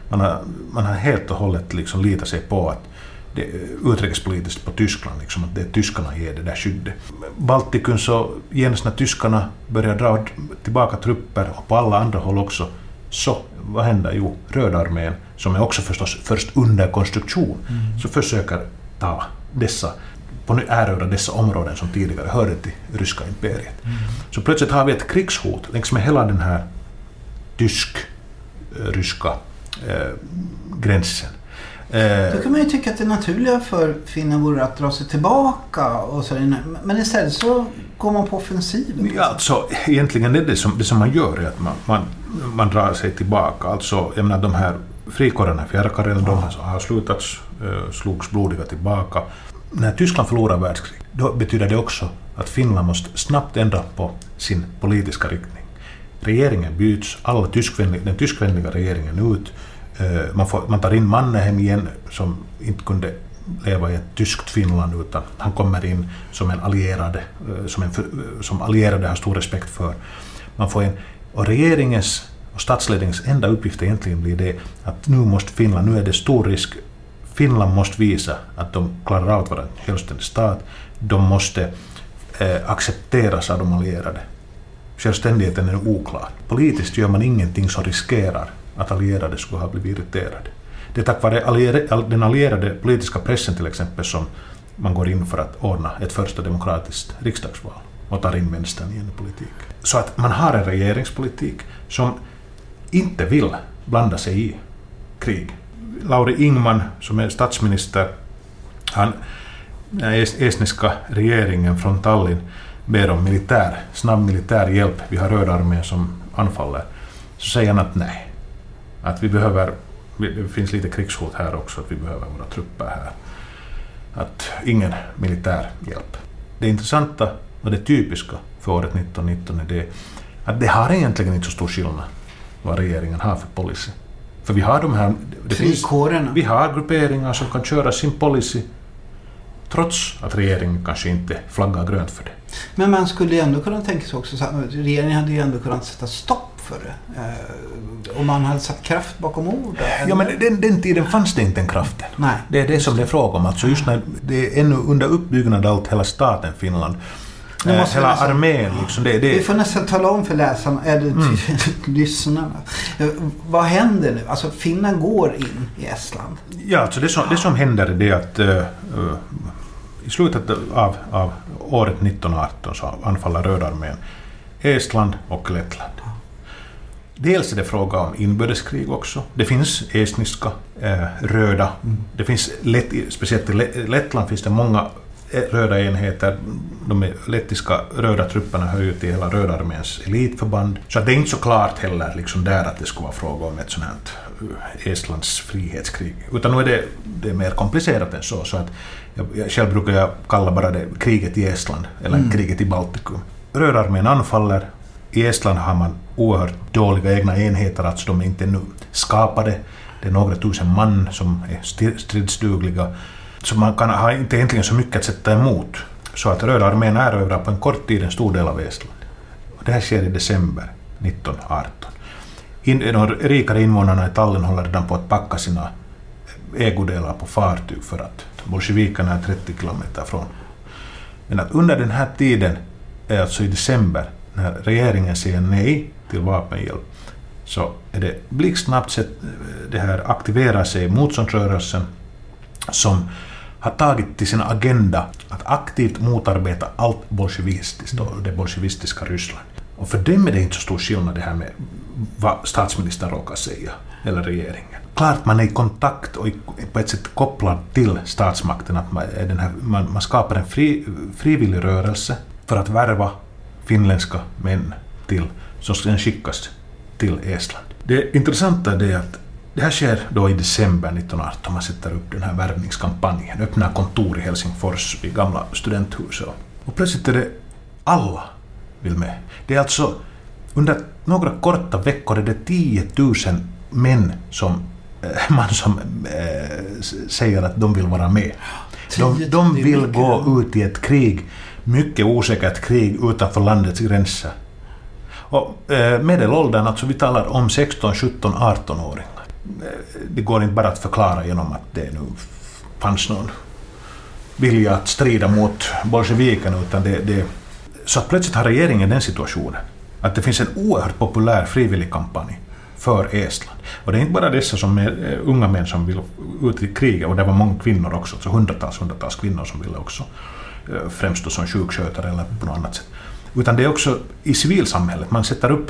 man har helt och hållet liksom litat sig på att det utrikespolitiskt på Tyskland, liksom, att det tyskarna ger det där skyddet. Baltikum, så genast när tyskarna börjar dra tillbaka trupper, och på alla andra håll också, så vad händer? Jo, Röda armén, som är också förstås först under konstruktion, så försöker erövra dessa områden som tidigare hörde till ryska imperiet. Så plötsligt har vi ett krigshot längs med hela den här tysk-ryska gränsen. Då kan man ju tycka att det naturliga för Finland vore att dra sig tillbaka och så, men istället så går man på offensiven. Ja, alltså egentligen är det som man gör är att man drar sig tillbaka. Alltså jag menar, de här frikorrarna, Fjärrkarelen, de har slutats, slogs blodiga tillbaka. När Tyskland förlorar världskrig, då betyder det också att Finland måste snabbt ändra på sin politiska riktning. Regeringen byts, den tyskvänliga regeringen ut. Man tar in Mannerheim igen, som inte kunde leva i ett tyskt Finland, utan han kommer in som en allierad, som allierade har stor respekt för. Man får och regeringens och statsledningens enda uppgift egentligen blir det att nu är det stor risk. Finland måste visa att de klarar av att vara en självständig stat. De måste accepteras av de allierade. Självständigheten är oklar. Politiskt gör man ingenting som riskerar att allierade skulle ha blivit irriterade. Det är tack vare den allierade politiska pressen till exempel som man går in för att ordna ett första demokratiskt riksdagsval och tar in vänstern i en politik. Så att man har en regeringspolitik som inte vill blanda sig i krig. Lauri Ingman, som är statsminister, estniska regeringen från Tallinn ber om snabb militär hjälp. Vi har Röda armén som anfaller. Så säger han att nej. Att det finns lite krigshot här också, att vi behöver våra trupper här. Att ingen militär hjälp. Det intressanta och det typiska för året 1919 är det att det har egentligen inte så stor skillnad vad regeringen har för policy. För vi har de här... Vi har grupperingar som kan köra sin policy trots att regeringen kanske inte flaggar grönt för det. Men man skulle ju ändå kunna tänka sig också att regeringen hade ju ändå kunnat sätta stopp för det. Om man hade satt kraft bakom ord. Ja, men den tiden fanns det inte en kraften. Nej. Det är det som det är fråga om. Alltså just när det är ännu under uppbyggnad allt, hela staten Finland. Hela armén liksom. Vi får nästan tala om för läsarna, lyssnarna. Vad händer nu? Alltså Finland går in i Estland. Ja, alltså det som händer är det att i slutet av året 1918 så anfaller Röda armén Estland och Lettland. Dels är det fråga om inbördeskrig också. Det finns estniska röda. Det finns speciellt i Lettland finns det många röda enheter. De lettiska röda trupperna hör ju till hela Röda arméns elitförband. Så det är inte så klart heller liksom där att det skulle vara fråga om ett sånt här Estlands frihetskrig. Utan nu är det mer komplicerat än så att jag själv brukar jag kalla bara det kriget i Estland eller kriget i Baltikum. Röda armén anfaller. I Estland har man oerhört dåliga egna enheter, alltså de är inte nu skapade. Det är några tusen man som är stridsdugliga. Så man kan ha inte egentligen så mycket att sätta emot. Så att Röda armén erövrar på en kort tid en stor del av Estland. Och det här sker i december 1918. De rikare invånarna i Tallinn håller redan på att packa sina ägodelar på fartyg för att bolsjevikerna är 30 kilometer från. Men att under den här tiden, alltså i december, när regeringen säger nej till vapenhjälp, så är det blixtsnabbt sett det här aktiverar sig motståndsrörelsen som har tagit till sin agenda att aktivt motarbeta allt bolsjevistiskt och det bolsjevistiska Ryssland. Och för dem är det inte så stor skillnad det här med vad statsministern råkar säga eller regeringen. Klart man är i kontakt och på ett sätt kopplad till statsmakten, att man skapar en frivillig rörelse för att värva finländska män till som ska skickas till Estland. Det intressanta är att det här sker då i december 1918. Man sätter upp den här värvningskampanjen, öppnar kontor i Helsingfors i gamla studenthuset. Och plötsligt är det alla vill med. Det är alltså under några korta veckor är det 10 000 män som säger att de vill vara med. De vill gå ut i ett krig, mycket osäkert krig utanför landets gränser. Och medelåldern, alltså vi talar om 16, 17, 18-åringar. Det går inte bara att förklara genom att det nu fanns någon vilja att strida mot bolsjevikerna, utan så att plötsligt har regeringen den situationen att det finns en oerhört populär frivillig kampanj för Estland. Och det är inte bara dessa som är unga män som vill ut i kriget, och det var många kvinnor också, så hundratals kvinnor som ville också, främst då som sjukskötare eller på något annat sätt. Utan det är också i civilsamhället. Man sätter upp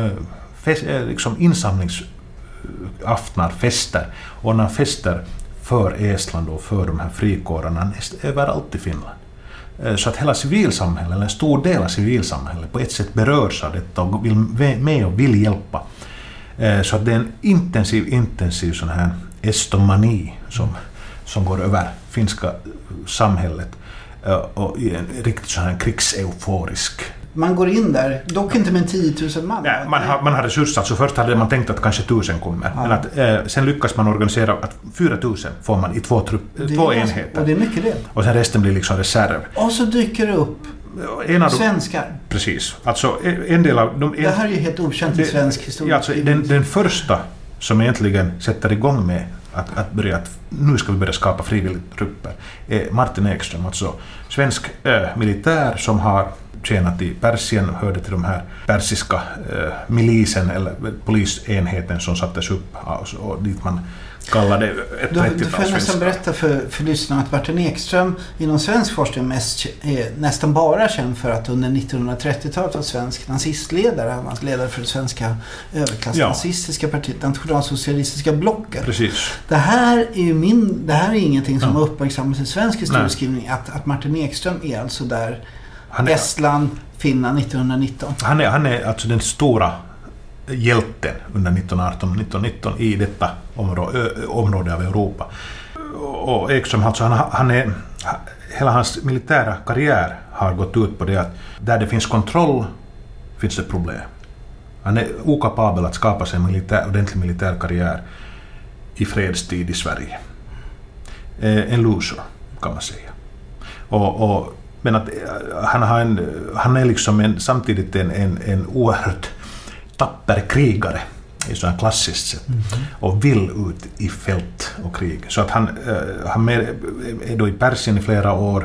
liksom insamlingsaftnar, fester, och när fester för Estland och för de här frikårarna överallt i Finland. Så att hela civilsamhället, eller en stor del av civilsamhället på ett sätt berörs av detta och vill hjälpa. Så att det är en intensiv sån här estomani som går över finska samhället, och en riktigt sån här krigseuforisk. Man går in där, dock inte med 10 000 man. Nej, man har resurser. Så först hade man tänkt att kanske 1000 kommer. Ja. Men att, sen lyckas man organisera att 4000 får man i två enheter. Och det är mycket det. Och sen resten blir liksom reserv. Och så dyker det upp svenskar. Precis. Alltså en del av det här är ju helt okänt i svensk historia. Alltså, den första som egentligen sätter igång med att börja att nu ska vi börja skapa frivilliga trupper är Martin Ekström, alltså svensk militär som har tjänat i Persien, hörde till de här persiska milisen eller polisenheten som sattes upp, och dit man kallade ett 30-tal svenskar. Du får nästan berätta för lyssnarna att Martin Ekström inom svensk forskning är nästan bara känd för att under 1930-talet var svensk nazistledare. Han var ledare för det svenska överklassnazistiska partiet, nationalsocialistiska blocket. Precis. Det här är ingenting som har uppmärksammats i svensk historieskrivning, att Martin Ekström är alltså där Estland, Finland 1919. Han är alltså den stora hjälten under 1918-1919 i detta område av Europa. Och Ekström, alltså hela hans militära karriär har gått ut på det att där det finns kontroll finns det problem. Han är okapabel att skapa sig en ordentlig militär karriär i fredstid i Sverige. En loser kan man säga. Men att han är liksom samtidigt en oerhört tapper krigare i så här klassiskt sätt, och vill ut i fält och krig. Så att han är då i Persien i flera år,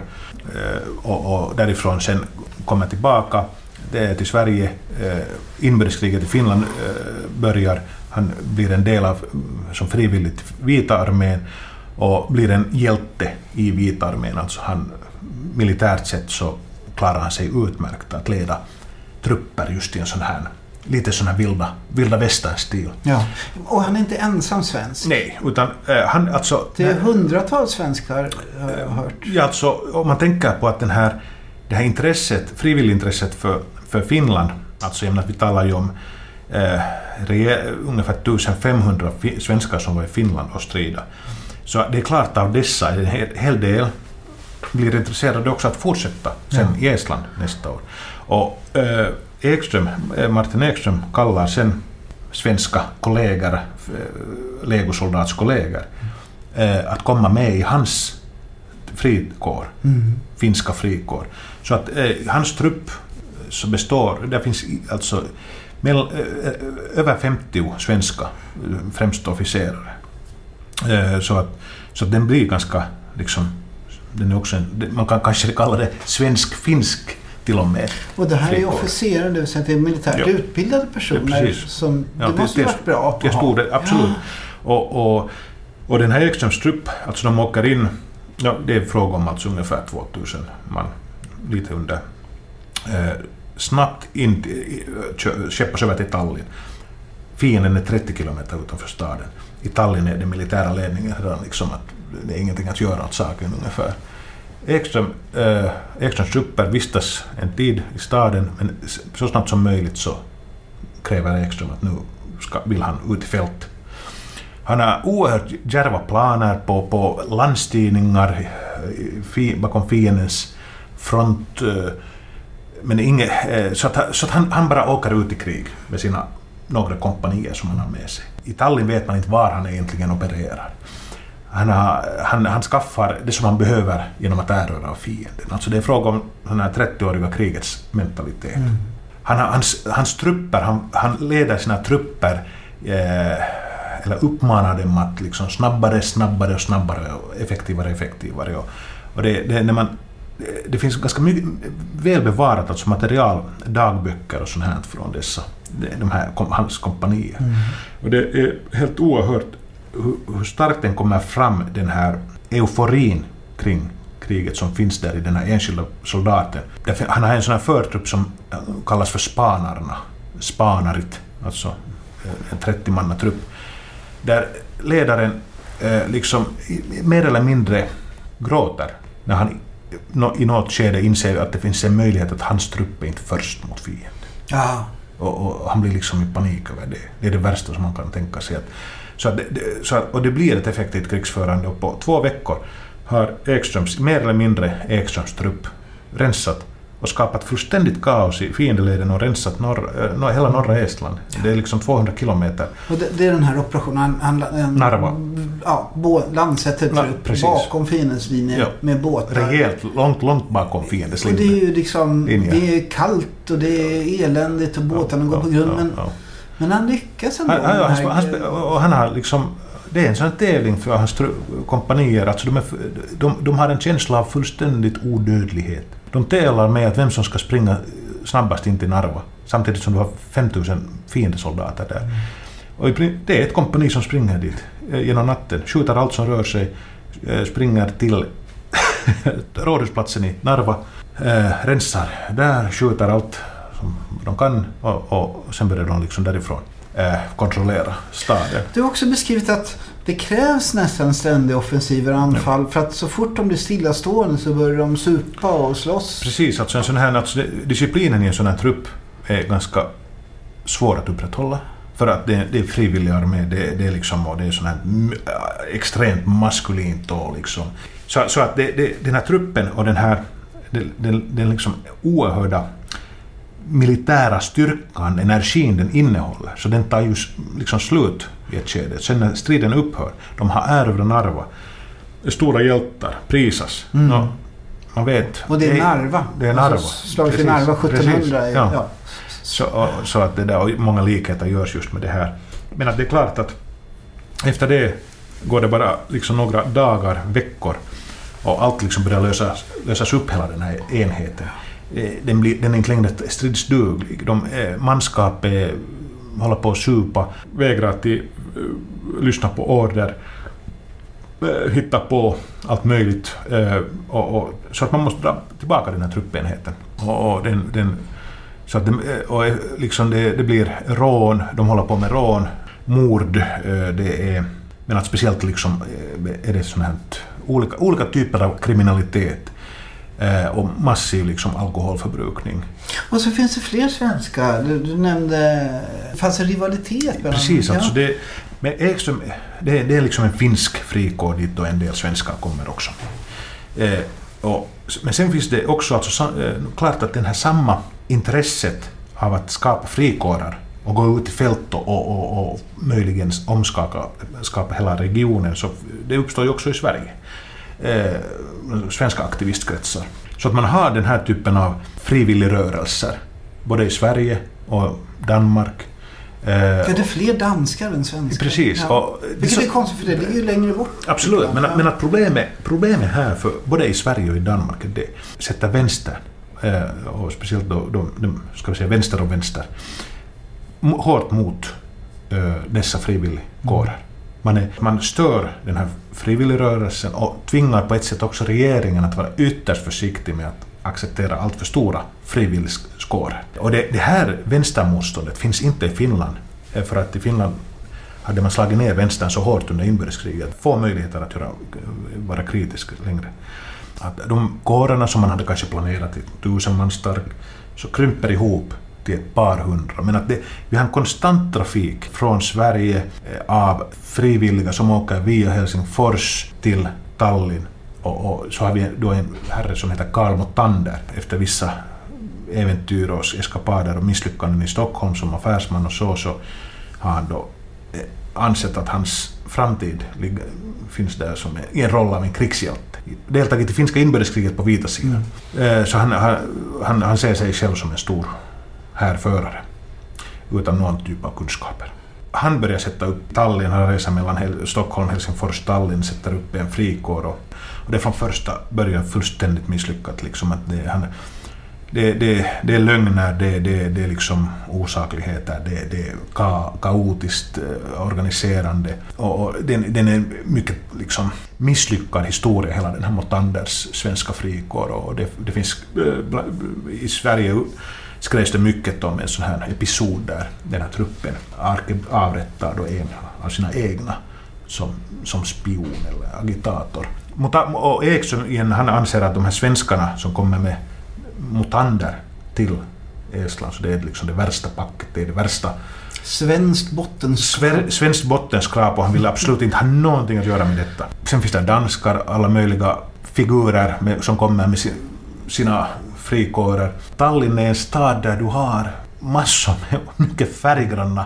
och därifrån sen kommer tillbaka till Sverige. Inbördeskriget i Finland börjar. Han blir en del av som frivilligt Vita armén och blir en hjälte i Vita armén. Alltså militärt sett så klarar han sig utmärkt att leda trupper just i en sån här lite sån här vilda västern-stil. Ja. Och han är inte ensam svensk. Nej, utan han alltså... Det är hundratals svenskar har jag hört. Ja, alltså om man tänker på att det här intresset, frivilligintresset för Finland, alltså jag menar, vi talar ju om ungefär 1500 svenskar som var i Finland och strida. Så det är klart av dessa, en hel del blir intresserade också att fortsätta sen i Estland nästa år. Och Martin Ekström kallar sen svenska kollegor, legosoldatskollegor, att komma med i hans frikår, finska frikår. Så att hans trupp så består, där finns alltså över 50 svenska främst officerare. Så att den blir ganska liksom, den är också man kan kanske kalla det svensk-finsk till och med. Och det här är officerare, det vill säga att det är militärt utbildade personer som det måste ha varit bra på. Det stod det, absolut. Ja. Och den här Ekströms trupp, alltså de åker in, det är fråga om alltså ungefär 2000 man, lite under, snabbt in, köpas över till Tallinn. Fienden är 30 kilometer utanför staden. I Tallinn är den militära ledningen redan liksom att det är ingenting att göra åt saken ungefär. Ekströms trupper vistas en tid i staden, men så snabbt som möjligt så kräver Ekström att nu vill han ut i fält. Han har oerhört djärva planer på landstigningar bakom fiendens front, men så att han bara åker ut i krig med sina några kompanier som han har med sig. I Tallinn vet man inte var han egentligen opererar. Han skaffar det som han behöver genom att erövra fienden. Alltså det är fråga om den här 30-åriga krigets mentalitet. Hans trupper, han leder sina trupper eller uppmanar dem att liksom snabbare och effektivare. Och det finns ganska mycket välbevarat alltså material, dagböcker och sånt här från de här hans kompanier. Och det är helt oerhört hur starkt den kommer fram, den här euforin kring kriget som finns där i den här enskilda soldaten. Han har en sån här förtrupp som kallas för spanarit, alltså en 30-mannatrupp, där ledaren liksom mer eller mindre gråter när han i något skede inser att det finns en möjlighet att hans trupp är inte först mot fienden. Ja. Och han blir liksom i panik över det. Det är det värsta som man kan tänka sig. Och det blir ett effektivt krigsförande, och på 2 veckor har mer eller mindre Ekströms trupp rensat och skapat fullständigt kaos i fiendeleden och rensat hela norra Estland. Det är liksom 200 kilometer. Och det är den här operationen Narva. Ja, landsätter trupp bakom fiendens linje med båtar. Rejält, långt bakom fiendens linje. Och det är ju liksom, det är kallt och det är eländigt och båtarna går på grund. Men han lyckas ändå. Han har liksom, det är en sån tävling för hans kompanier. Alltså de har en känsla av fullständigt odödlighet. De tävlar med att vem som ska springa snabbast in till Narva, samtidigt som du har 5000 fiendesoldater där. Och det är ett kompani som springer dit genom natten, skjuter allt som rör sig, springer till rådhusplatsen i Narva, rensar där, skjuter allt som de kan, och sen börjar de liksom därifrån kontrollera staden. Du har också beskrivit att det krävs nästan ständiga offensiver anfall, för att så fort de blir stillastående så börjar de supa och slåss. Precis, alltså en sån här, alltså disciplinen i en sån här trupp är ganska svår att upprätthålla, för att det är frivillig armé, det är liksom, och det är sån här extremt maskulint och liksom. Så att den här truppen och den liksom oerhörda militära styrkan, energin den innehåller, så den tar ju liksom slut i ett skede. Sen när striden upphör, de har erövrat Narva, stora hjältar, prisas. Man vet. Och det är Narva. Det är Narva. Slaget i Narva 1700. Ja. Så att det där, och många likheter görs just med det här. Men att det är klart att efter det går det bara liksom några dagar, veckor, och allt liksom börjar lösas upp, hela den här enheten. Den är inte längre stridsduglig. Manskapet håller på att supa, vägrar att lyssna på order, hitta på allt möjligt, och så att man måste dra tillbaka den här truppenheten. Och Så att det blir rån, de håller på med rån, mord, men att speciellt liksom är det sånt här olika typer av kriminalitet och massiv liksom alkoholförbrukning. Och så finns det fler svenska. Du nämnde, fanns det rivalitet? Precis, alltså men Ekström, det är liksom en finsk frikår dit och en del svenskar kommer också. Men sen finns det också klart att den här samma intresset av att skapa frikårar och gå ut i fält och möjligen skapa hela regionen, så det uppstår ju också i Sverige. Svenska aktivistkretsar. Så att man har den här typen av frivilligrörelser både i Sverige och Danmark. Det är fler danskar än svenskar. Precis. Ja. Vilket är konstigt, för det ligger ju längre bort. Absolut, men att problemet här för både i Sverige och i Danmark är det sätter vänster, och speciellt då ska vi säga vänster och vänster, hårt mot dessa frivilligkårer. Man stör den här frivilligrörelsen och tvingar på ett sätt också regeringen att vara ytterst försiktig med att acceptera allt för stora frivilligkårer. Och det här vänstermotståndet finns inte i Finland, för att i Finland hade man slagit ner vänstern så hårt under inbördeskriget, få möjligheter att vara kritisk längre. Att de kårerna som man hade kanske planerat till 1000 man stark så krymper ihop till ett par hundra. Men att vi har en konstant trafik från Sverige av frivilliga som åker via Helsingfors till Tallinn. Och så har vi då en herre som heter Karl Motander efter vissa äventyr och eskapader och misslyckanden i Stockholm som affärsman, och så har han då ansett att hans framtid finns där som en roll av en krigshjälte. Deltagit i finska inbördeskriget på vita sidan. Så han ser sig själv som en stor härförare utan någon typ av kunskaper. Han börjar sätta upp Tallinn, han reser mellan Stockholm, Helsingfors, Tallinn, sätter upp en frikår och det är från första början fullständigt misslyckat liksom, att det är lögner, det är liksom osakligheter, det är kaotiskt organiserande och den är mycket liksom misslyckad historia, hela den här Motanders svenska frikår, och det finns i Sverige skrevs det mycket om en sån här episod där den här truppen avrättade då en av sina egna som spion eller agitator. Och Ekström igen, han anser att de här svenskarna som kommer med Motander till Estland, så det är liksom det värsta packet, det är det värsta svenskt bottenskrap, och han vill absolut inte ha någonting att göra med detta. Sen finns det danskar, alla möjliga figurer som kommer med sina frikårer. Tallinn är en stad där du har massor med mycket färggranna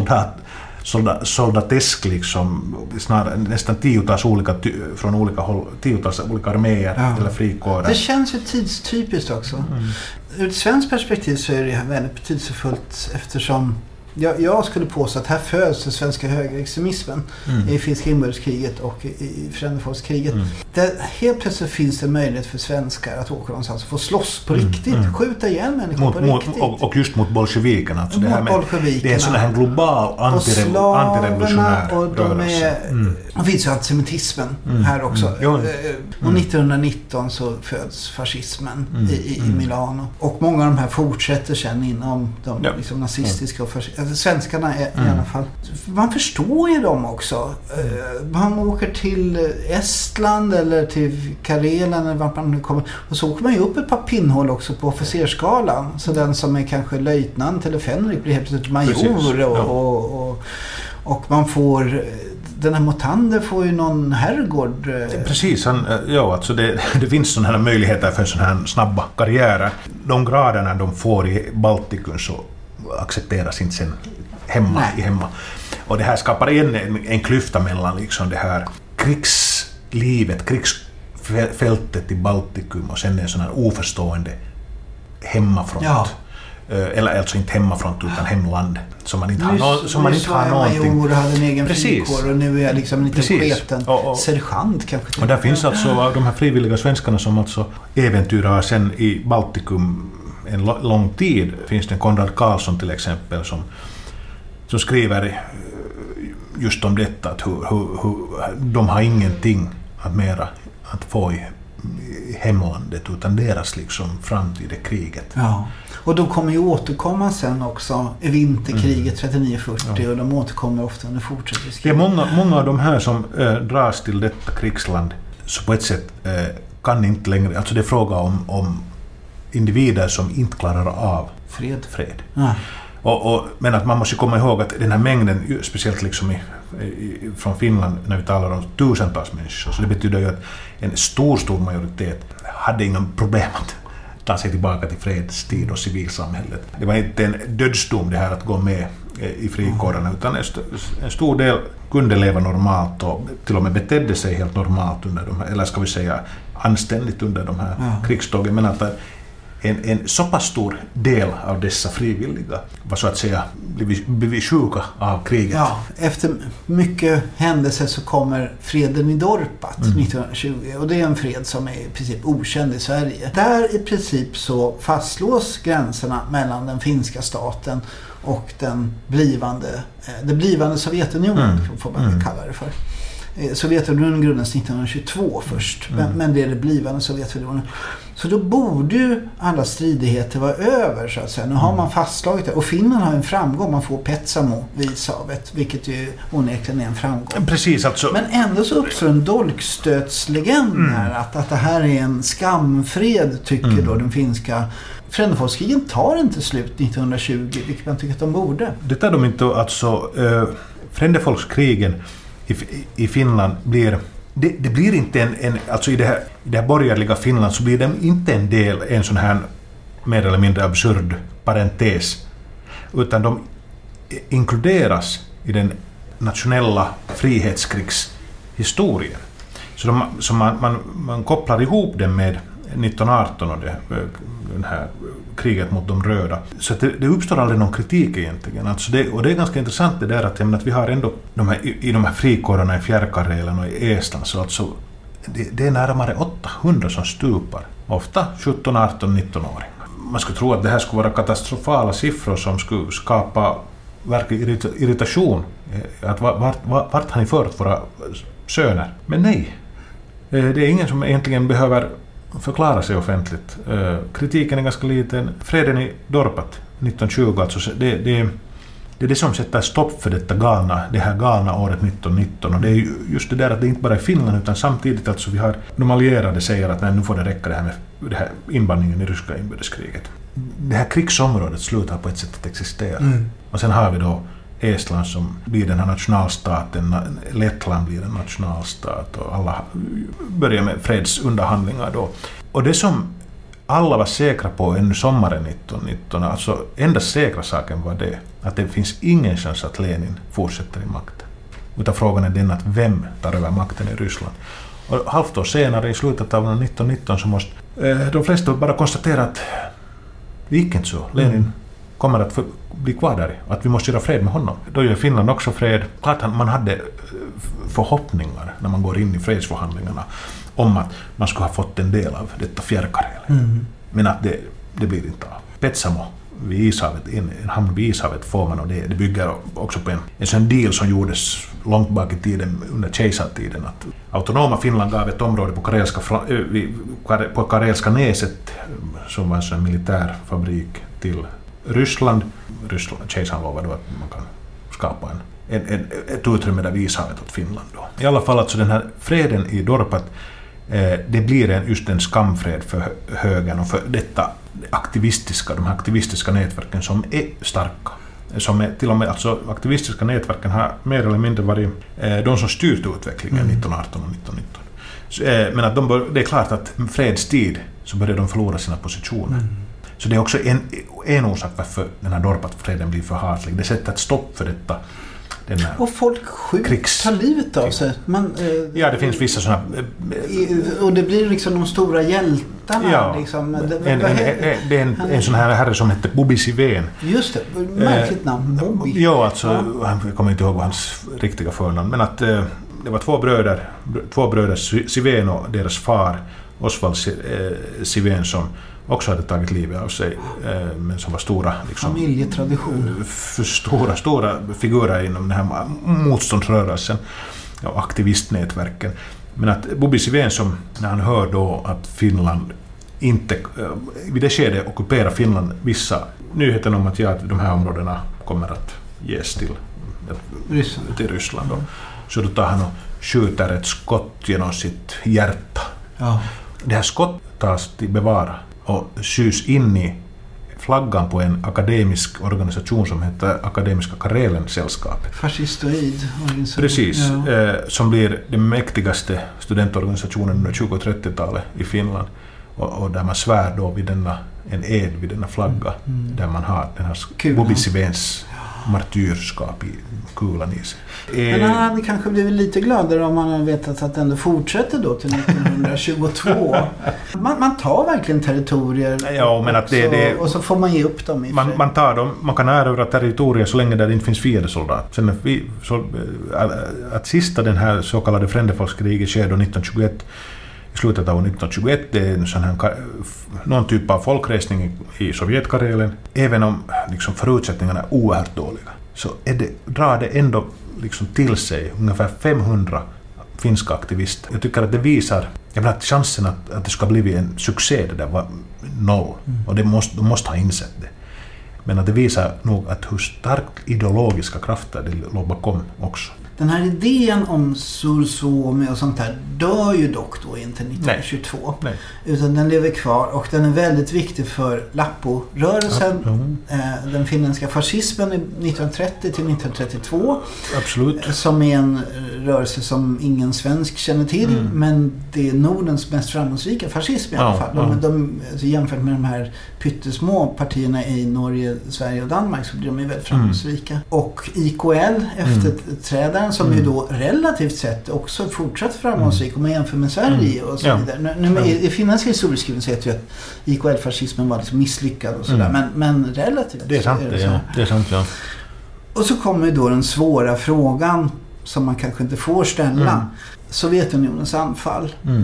soldatesk liksom, nästan tiotals olika från olika håll, tiotals olika arméer eller frikårer. Det känns ju tidstypiskt också. Ur ett svenskt perspektiv så är det väldigt betydelsefullt, eftersom jag skulle påstå att här föds den svenska högerextremismen i finska inbördeskriget och i Främlingsfolkskriget. Där helt plötsligt finns det möjlighet för svenskar att åka någonstans och få slåss på riktigt, skjuta ihjäl människor på riktigt. Och just mot bolsjevikerna. Alltså det är en sån här global antirevolutionär rörelse. Och finns ju antisemitismen här också. Och 1919 så föds fascismen i Milano. Och många av de här fortsätter sen inom de liksom nazistiska och svenskarna är i alla fall. Man förstår ju dem också. Man åker till Estland eller till Karelen eller vart man nu kommer. Och så åker man ju upp ett par pinnhål också på officerskalan. Så den som är kanske löjtnant eller fänrik blir helt plötsligt major. Och man får... Den här Motander får ju någon herrgård. Precis, alltså det finns sådana här möjligheter för sådana här snabba karriärer. De graderna de får i Baltikum så accepteras inte sen hemma. Och det här skapar en klyfta mellan liksom det här krigslivet, krigsfältet i Baltikum och sen en sån här oförstående hemmafront. Eller alltså inte hemmafront utan hemland som man inte har någonting. Jag hade en egen frikår och nu är jag liksom en liten sketen sergeant kanske. Och där finns alltså av de här frivilliga svenskarna som alltså äventyrar sen i Baltikum en lång tid. Finns det en Konrad Karlsson till exempel som skriver just om detta, att hur de har ingenting att få i hemlandet utan deras liksom framtid är kriget. Och de kommer ju återkomma sen också i vinterkriget 39-40 och de återkommer ofta under fortsättningskriget. Det är många av de här som dras till detta krigsland så på ett sätt kan inte längre, alltså det är fråga om individer som inte klarar av fred. Ja. Men att man måste komma ihåg att den här mängden, speciellt liksom från Finland när vi talar om tusentals människor, så det betyder ju att en stor majoritet hade inga problem att ta sig tillbaka till fredstid och civilsamhället. Det var inte en dödsdom det här att gå med i frikårarna, utan en stor del kunde leva normalt och till och med betedde sig helt normalt under de här, eller ska vi säga anständigt under de här krigstågen, men att en så pass stor del av dessa frivilliga var så att säga blivit sjuka av kriget. Ja, efter mycket händelser så kommer freden i Dorpat 1920 och det är en fred som är i princip okänd i Sverige. Där i princip så fastslås gränserna mellan den finska staten och det blivande Sovjetunionen, får man kalla det för. Sovjetunionen grundades 1922 först, men det är det blivande Sovjetunionen. Så då borde ju alla stridigheter vara över så att säga. Nu har man fastslagit det och Finland har en framgång, man får Petsamo vid Ishavet, vilket ju onekligen är en framgång. Precis, alltså. Men ändå så uppstår en dolkstötslegend här att det här är en skamfred, tycker då den finska. Frändefallskrigen tar inte slut 1920, vilket man tycker att de borde. Det tar de inte, alltså Frändefallskrigen i Finland blir det blir inte alltså i det här borgerliga Finland så blir det inte en sån här mer eller mindre absurd parentes, utan de inkluderas i den nationella frihetskrigshistorien. Så man kopplar ihop den med 1918 och den här kriget mot de röda. Så att det uppstår aldrig någon kritik egentligen. Alltså och det är ganska intressant det där att vi har ändå i de här frikårarna i Fjärrkarelen och i Estland, så alltså det är närmare 800 som stupar. Ofta 17, 18, 19-åringar. Man skulle tro att det här skulle vara katastrofala siffror som skulle skapa verklig irritation. Att vart har ni fört våra söner? Men nej. Det är ingen som egentligen behöver förklara sig offentligt. Kritiken är ganska liten. Freden i Dorpat 1920, alltså det är det som sätter stopp för det här galna året 1919. Och det är ju just det där att det inte bara är Finland, utan samtidigt alltså vi har de allierade säger att nej, nu får det räcka det här med det här inblandningen i ryska inbördeskriget. Det här krigsområdet slutar på ett sätt att existera. Och sen har vi då Estland som blir den här nationalstaten, Lettland blir en nationalstat och alla börjar med fredsunderhandlingar då. Och det som alla var säkra på ännu sommaren 1919, alltså enda säkra saken var det att det finns ingen chans att Lenin fortsätter i makten. Utan frågan är den att vem tar över makten i Ryssland. Och halvt år senare i slutet av 1919 så måste de flesta bara konstatera att det gick inte så. Lenin kommer att bli kvar där, att vi måste göra fred med honom. Då gör Finland också fred. Klart man hade förhoppningar när man går in i fredsförhandlingarna om att man skulle ha fått en del av detta Fjärrkarelen. Men att det blir inte av. Petsamo vid Ishavet, en hamn vid Ishavet får man, och det bygger också på en sån deal som gjordes långt bak i tiden under kejsartiden, att autonoma Finland gav ett område på Karelska näset som var en sån militärfabrik till Ryssland. Kejsaren lovade då att man kan skapa ett utrymme där vid Ishavet åt Finland då. I alla fall alltså den här freden i Dorpat, det blir just en skamfred för högern och för de aktivistiska nätverken som är starka. Som är, till och med alltså aktivistiska nätverken har mer eller mindre varit de som styrt utvecklingen 1918 och 1919. Men att det är klart att fredstid så börjar de förlora sina positioner. Så det är också en orsak varför den här Dorpat-freden blir förhatlig. Det sätter ett stopp för detta. Och folk tar livet av sig. Ja, det finns vissa sådana. Och det blir liksom de stora hjältarna. Ja, liksom. Det är en sån här herre som heter Bobby Sivén. Just det, märkligt namn. Bobby. Ja, alltså, jag kommer inte ihåg hans riktiga förnamn. Men att det var två bröder Sivén och deras far Osvald Sivén som också hade tagit livet av sig, men som var stora liksom, familjetradition. Stora figurer inom den här motståndsrörelsen och aktivistnätverken. Men att Bobby Sivén, som när han hör då att Finland inte vid det skedet ockupera Finland vissa nyheter om att de här områdena kommer att ges till Ryssland. Så då tar han och skjuter ett skott genom sitt hjärta. Ja. Det här skott tas till bevara och sys in i flaggan på en akademisk organisation som heter Akademiska Karelen-sällskapet. Fascistoid organisation. Precis, som blir den mäktigaste studentorganisationen under 20- och 30-talet i Finland. Och där man svär då vid en ed vid denna flagga, där man har den här Bobby Sivens martyrskap i kulan i sig. Men han hade kanske blivit lite gladare om man hade vetat att det ändå fortsätter då till 1922. Man tar verkligen territorier, ja, men att och så får man ge upp dem. Man tar dem, man kan erövra territorier så länge det inte finns fiendesoldat. Sen att sista den här så kallade Frändefolkskriget sker då 1921, i slutet av 1921, det är en sån här, någon typ av folkresning i Sovjetkarelen. Även om liksom förutsättningarna är oerhört dåliga, så drar det ändå liksom till sig ungefär 500 finska aktivister. Jag tycker att det visar, att chansen att det ska bli en succé, det där var noll. Och de måste ha insett det. Men att det visar nog att hur starkt ideologiska krafter det låg bakom också. Den här idén om Suomi och sånt här dör ju dock då inte 1922. Nej. Utan den lever kvar och den är väldigt viktig för Lappo-rörelsen. Den finländska fascismen 1930 till 1932. Absolut. Som är en rörelse som ingen svensk känner till. Men det är Nordens mest framgångsrika fascism i alla fall. De, alltså jämfört med de här pyttesmå partierna i Norge, Sverige och Danmark, så blir de ju väldigt framgångsrika. Och IKL efterträdaren som ju då relativt sett också fortsatt framgångsrik om man jämför med Sverige och så vidare. Nu, i finländska historieskrivningen så heter ju att IKL-fascismen var liksom misslyckad och sådär, men relativt. Det är sant, det är sant, ja. Och så kommer ju då den svåra frågan som man kanske inte får ställa. Sovjetunionens anfall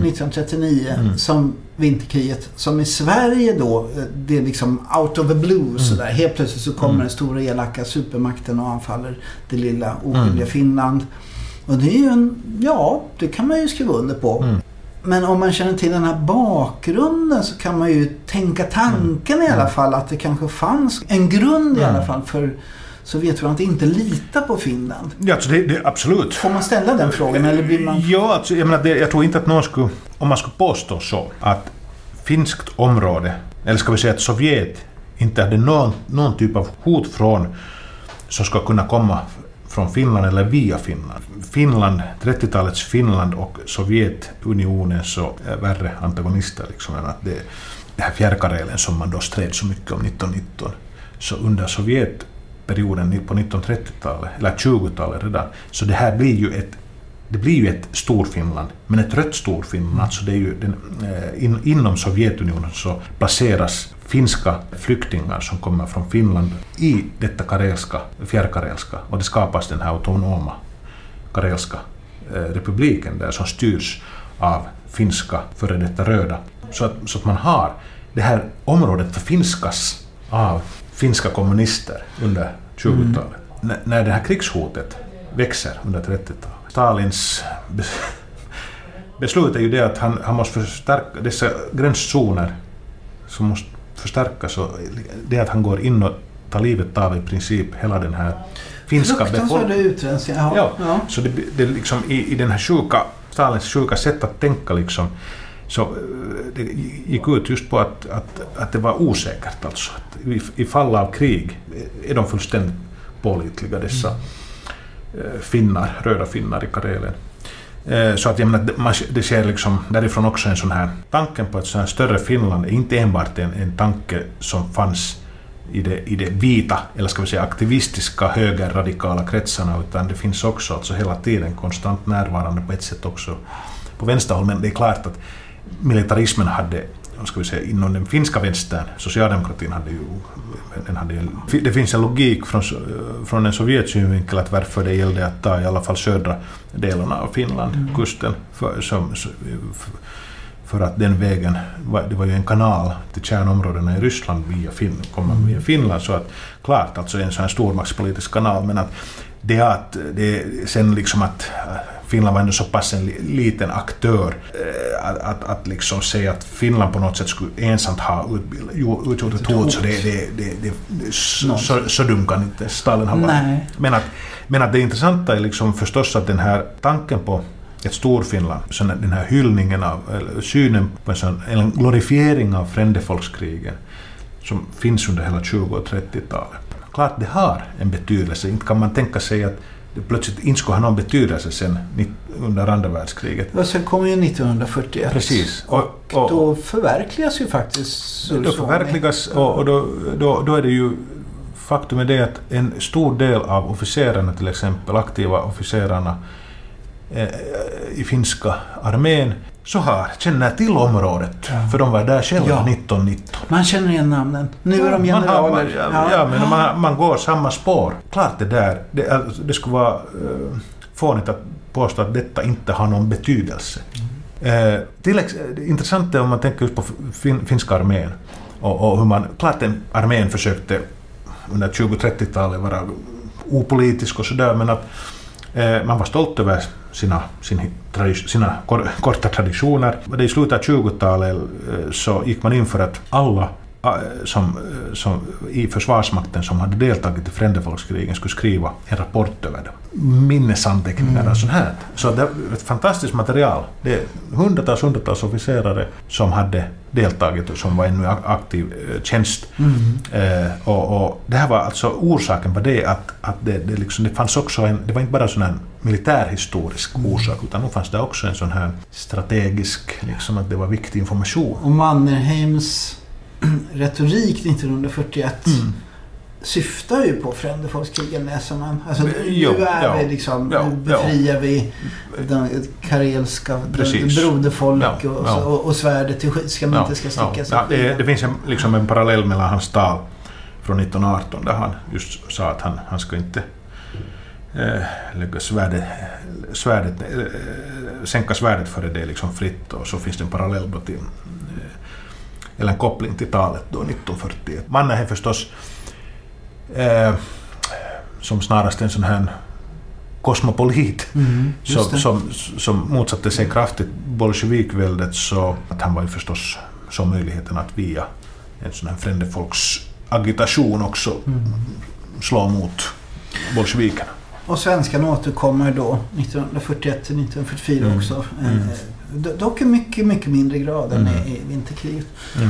1939 som vinterkriget, som i Sverige då, det är liksom out of the blue sådär. Helt plötsligt så kommer den stora elaka supermakten och anfaller det lilla oskyldiga Finland. Och det är ju det kan man ju skriva under på. Men om man känner till den här bakgrunden så kan man ju tänka tanken i alla fall att det kanske fanns en grund i alla fall för Sovjetunionen att inte lita på Finland. Ja, alltså det absolut. Får man ställa den frågan eller blir man... Ja, alltså, jag tror inte att någon skulle, om man skulle påstå så, att finskt område, eller ska vi säga att Sovjet inte hade någon typ av hot som ska kunna komma från Finland eller via Finland, 30-talets Finland och Sovjetunionen så värre antagonister liksom, än att det här fjärrkarelen som man då stred så mycket om 1919. Så under Sovjetperioden på 1930-talet eller 20-talet redan, så det här blir ju ett Storfinland, men ett rött Storfinland. Alltså det är ju inom Sovjetunionen så placeras finska flyktingar som kommer från Finland i detta fjärrkarelska, och det skapas den här autonoma karelska republiken där som styrs av finska före detta röda. Så att man har det här området förfinskas av finska kommunister under 20-talet. När det här krigshotet växer under 30-talet. Stalins beslut är ju det att han måste förstärka dessa gränszoner som måste förstärkas, och det att han går in och tar livet av i princip hela den här finska befolkningen. Så det liksom i den här Stalins sjuka sätt att tänka liksom, så det gick ut just på att det var osäkert alltså. I fall av krig är de fullständigt pålitliga dessa röda finnar i Karelen. Så att det ser liksom därifrån också en sån här tanken på ett sån här större Finland är inte enbart en tanke som fanns i det vita, eller ska vi säga aktivistiska högerradikala kretsarna, utan det finns också alltså hela tiden konstant närvarande på ett sätt också på vänsterhåll. Men det är klart att militarismen hade, ska vi säga, inom den finska vänstern, socialdemokratin det finns en logik från en sovjetsynvinkel att varför det gällde att ta i alla fall södra delarna av Finland, kusten, för att den vägen, det var ju en kanal till kärnområdena i Ryssland via Finland, så att klart alltså en sån här stormaktspolitisk kanal, men att det sen liksom att Finland var ändå så pass en liten aktör att liksom säga att Finland på något sätt skulle ensamt ha utgjort ett hot, så så dum kan inte Stalin ha varit. Men att det intressanta är liksom förstås att den här tanken på ett Storfinland, så den här hyllningen av, eller synen på en glorifiering av frändefolkskrigen som finns under hela 20- och 30-talet. Klart det har en betydelse. Inte kan man tänka sig att det plötsligt inte skulle ha någon betydelse sen under andra världskriget. Och sen kommer ju 1941. Precis. Och då förverkligas ju faktiskt. Då förverkligas, och då är det ju faktum är det att en stor del av officerarna, till exempel aktiva officerarna i finska armén, känner till området, för de var där själva 1919. Man känner igen namnen. Nu är de generaler. Men man går samma spår. Klart det skulle vara fånigt att påstå att detta inte har någon betydelse. Intressant är om man tänker just på finska armén och hur man, klart den armén försökte under 20-30-talet vara opolitisk och sådär, men att man var stolt över sina korta traditioner. I slutet av 20-talet så gick man in för att alla som i försvarsmakten som hade deltagit i frändefolkskrigen skulle skriva en rapport över det. Minnesanteckningar och sånt här. Så det är ett fantastiskt material. Det är hundratals officerare som hade deltagit och som var ännu aktiv tjänst. Och det här var alltså orsaken var det att det fanns också det var inte bara sån här militärhistorisk orsak, utan nu fanns det också en sån här strategisk, liksom att det var viktig information. Och Mannerheims retorik 1941 syftar ju på frändefolkskrigen, läser man. Alltså befriar vi den karelska broderfolk och svärdet till inte ska stickas. Det finns en parallell mellan hans tal från 1918 där han just sa att han ska inte lägga sänka svärdet före det liksom fritt, och så finns det en parallell då till eller en koppling till talet då 1941. Mannerheim förstås som snarast en sån här kosmopolit som motsatte sig kraftigt bolsjevikväldet, så att han var ju förstås så möjligheten att via en sån här frändefolksagitation också slå mot bolsjevikerna. Och svenskarna återkommer då 1941 till 1944 också. Dock i mycket mindre grad än i vinterkriget.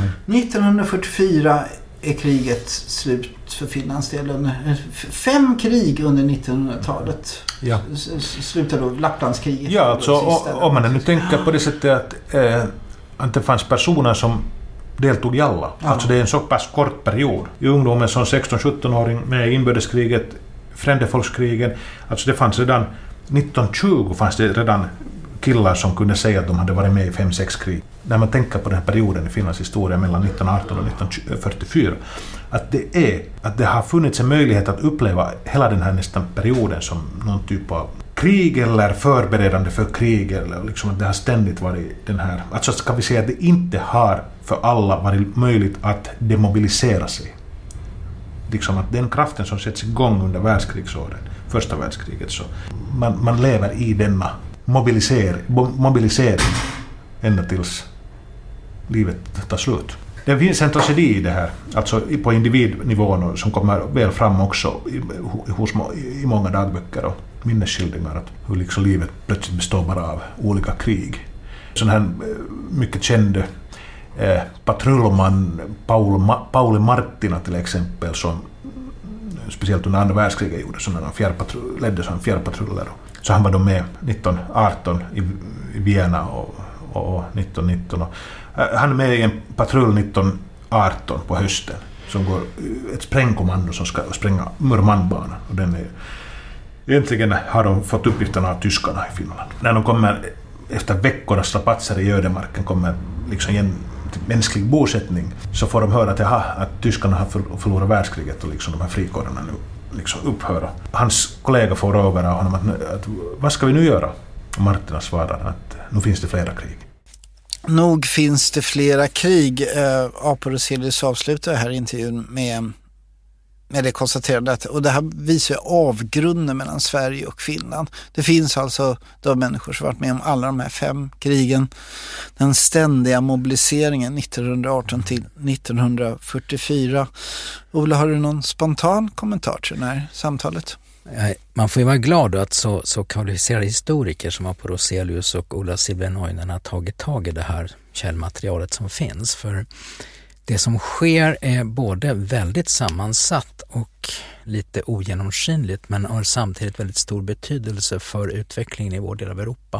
1944 är kriget slut för Finlands del. Under 5 krig under 1900-talet. Slutar då Lapplandskriget. Ja, alltså om man nu tänker på det sättet att det fanns personer som deltog i alla. Alltså det är en så pass kort period. I ungdomen som 16-17-åring med inbördeskriget, frändefolkskrigen. Alltså det fanns redan 1920 fanns det redan killar som kunde säga att de hade varit med i 5-6 krig. När man tänker på den här perioden i Finlands historia mellan 1918 och 1944, att det har funnits en möjlighet att uppleva hela den här nästan perioden som någon typ av krig eller förberedande för krig, eller liksom att det har ständigt varit den här, alltså ska vi säga att det inte har för alla varit möjligt att demobilisera sig. Liksom att den kraften som sätts igång under världskrigsåren, första världskriget, så man lever i denna mobilisering ända tills livet tar slut. Det finns en tragedi i det här, alltså på individnivån, som kommer väl fram också i många dagböcker och minnesskildringar, att hur liksom livet plötsligt består bara av olika krig. Sån här mycket känd patrullman Pauli Marttina till exempel, som speciellt under andra världskriget gjorde ledde sådana fjärrpatruller. Så han var då med 1918 i Vienna och 1919. Han är med i en patrull 1918 på hösten som går ett sprängkommando som ska spränga Murmanbanan. Och den är, egentligen har de fått uppgifterna av tyskarna i Finland. När de kommer efter veckornas strapatser i ödemarken, kommer liksom igen till mänsklig bosättning, så får de höra att tyskarna har förlorat världskriget och liksom de här frikordarna nu liksom upphöra. Hans kollega får råga honom att vad ska vi nu göra? Och Martina svarar att nu finns det flera krig. Nog finns det flera krig. Apo Roselius avslutar här intervjun med med det konstaterandet. Och det här visar ju avgrunden mellan Sverige och Finland. Det finns alltså de människor som varit med om alla de här 5 krigen. Den ständiga mobiliseringen 1918 till 1944. Ola, har du någon spontan kommentar till det här samtalet? Man får ju vara glad att så kvalificerade historiker som Aapo Roselius och Ola Silvenoinen har tagit tag i det här källmaterialet som finns. För det som sker är både väldigt sammansatt och lite ogenomskinligt, men har samtidigt väldigt stor betydelse för utvecklingen i vår del av Europa.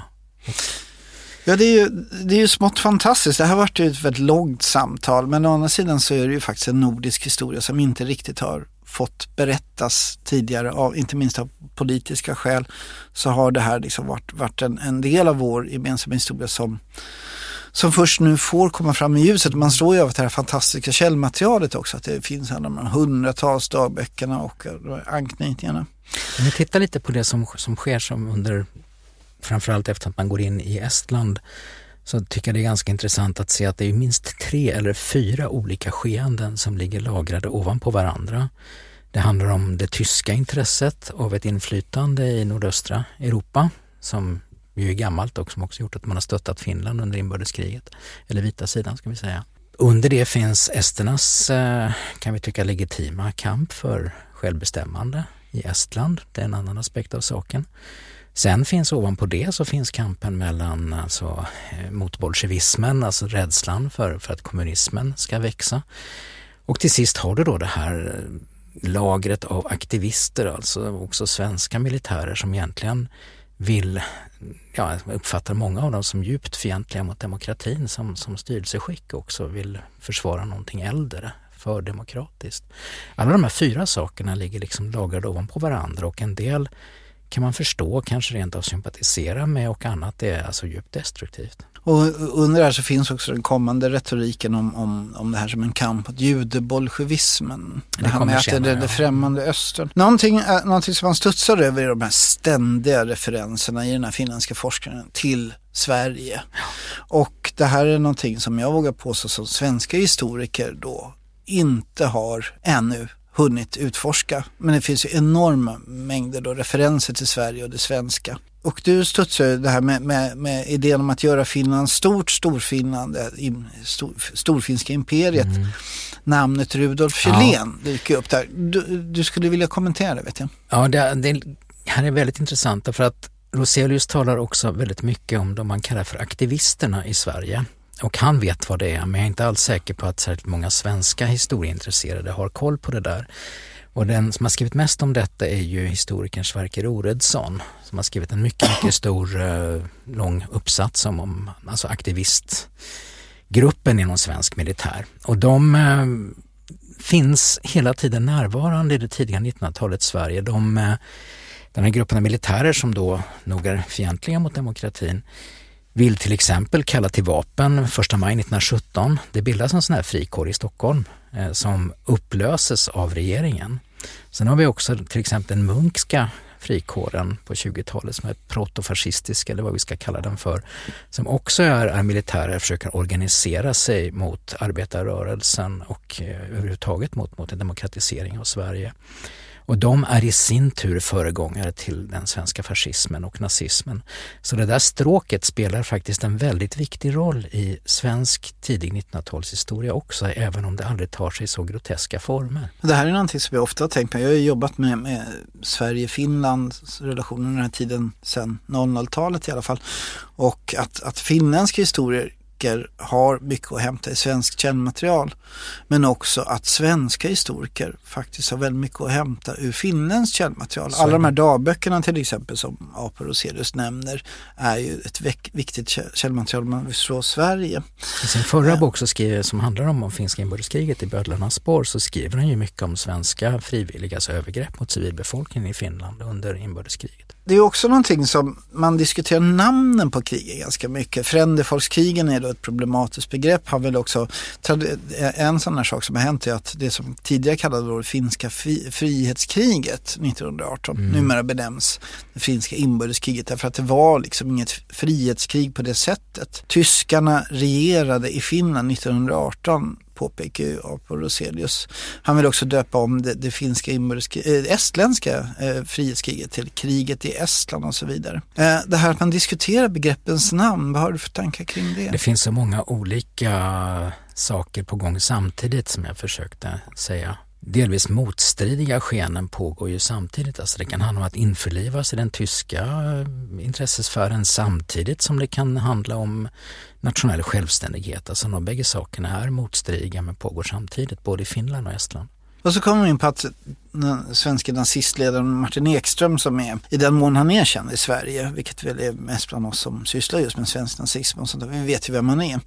Ja, det är ju smått fantastiskt. Det här har varit ett väldigt långt samtal, men å andra sidan så är det ju faktiskt en nordisk historia som inte riktigt har fått berättas tidigare, inte minst av politiska skäl, så har det här liksom varit en del av vår gemensamma historia som först nu får komma fram i ljuset. Man slår ju av det här fantastiska källmaterialet också, att det finns alla de hundratals dagböckerna och anknytningarna. Om vi tittar lite på det som sker som under, framförallt efter att man går in i Estland, så tycker jag det är ganska intressant att se att det är minst 3 eller 4 olika skeenden som ligger lagrade ovanpå varandra. Det handlar om det tyska intresset av ett inflytande i nordöstra Europa som ju är gammalt och som också gjort att man har stöttat Finland under inbördeskriget, eller vita sidan ska vi säga. Under det finns esternas, kan vi tycka, legitima kamp för självbestämmande i Estland. Det är en annan aspekt av saken. Sen finns ovanpå det så finns kampen mellan mot bolsjevismen, alltså rädslan för att kommunismen ska växa. Och till sist har du då det här lagret av aktivister, alltså också svenska militärer som egentligen uppfattar många av dem som djupt fientliga mot demokratin som styrelseskick, också vill försvara någonting äldre, för demokratiskt. Alla de här 4 sakerna ligger liksom lagrade ovanpå varandra, och en del kan man förstå, kanske rent av sympatisera med, och annat är alltså djupt destruktivt. Och under det här så finns också den kommande retoriken om det här som en kamp mot judebolsjevismen. Det här med att det är det främmande östern. Någonting som man studsar över är de här ständiga referenserna i den här finländska forskaren till Sverige. Och det här är någonting som jag vågar påstå som svenska historiker då inte har ännu hunnit utforska. Men det finns ju enorma mängder då referenser till Sverige och det svenska. Och du studsar det här med idén om att göra Finland Storfinland, storfinska imperiet. Namnet Rudolf Kjellén dyker upp där. Du skulle vilja kommentera det, vet jag. Ja, det här är väldigt intressant, för att Roselius talar också väldigt mycket om de man kallar för aktivisterna i Sverige. Och han vet vad det är, men jag är inte alls säker på att särskilt många svenska historieintresserade har koll på det där. Och den som har skrivit mest om detta är ju historikern Sverker Oredsson, som har skrivit en mycket stor, lång uppsats om alltså aktivistgruppen inom svensk militär. Och de finns hela tiden närvarande i det tidiga 1900-talets Sverige. Den här gruppen av militärer som då nog är fientliga mot demokratin vill till exempel kalla till vapen 1 maj 1917. Det bildas en sån här frikår i Stockholm som upplöses av regeringen. Sen har vi också till exempel den Munkska frikåren på 20-talet som är protofascistisk, eller vad vi ska kalla den för, som också är militärer, försöker organisera sig mot arbetarrörelsen och överhuvudtaget mot en demokratisering av Sverige. Och de är i sin tur föregångare till den svenska fascismen och nazismen. Så det där stråket spelar faktiskt en väldigt viktig roll i svensk tidig 1900-talshistoria också, även om det aldrig tar sig så groteska former. Det här är någonting som jag ofta har tänkt på. Jag har jobbat med Sverige-Finlands relationer den här tiden sedan 00-talet i alla fall. Och att finländska historier har mycket att hämta i svensk källmaterial, men också att svenska historiker faktiskt har väldigt mycket att hämta ur finländskt källmaterial. Alla de här dagböckerna till exempel som Aapo Roselius nämner är ju ett viktigt källmaterial man vill förstå Sverige. I sin förra bok så skriver, som handlar om finska inbördeskriget i Bödlarnas spår, så skriver han ju mycket om svenska frivilligas övergrepp mot civilbefolkningen i Finland under inbördeskriget. Det är också någonting som man diskuterar namnen på krigen ganska mycket. Frändefolkskrigen är då ett problematiskt begrepp. Har väl också en sån här sak som har hänt är att det som tidigare kallades då det finska frihetskriget 1918 numera benämns det finska inbördeskriget, därför att det var liksom inget frihetskrig på det sättet. Tyskarna regerade i Finland 1918 påpekar ju Apo Roselius. Han vill också döpa om det finska estländska frihetskriget till kriget i Estland och så vidare. Det här att man diskuterar begreppens namn, vad har du för tankar kring det? Det finns så många olika saker på gång samtidigt som jag försökte säga. Delvis motstridiga skenen pågår ju samtidigt. Alltså det kan handla om att införlivas i den tyska intressesfären samtidigt som det kan handla om nationell självständighet. Alltså de bägge sakerna är motstridiga men pågår samtidigt både i Finland och Estland. Och så kommer vi in på att den svenska nazistledaren Martin Ekström, som är i den mån han är känd i Sverige, vilket väl är mest bland oss som sysslar just med svensk nazism och sånt där, vi vet ju vem han är,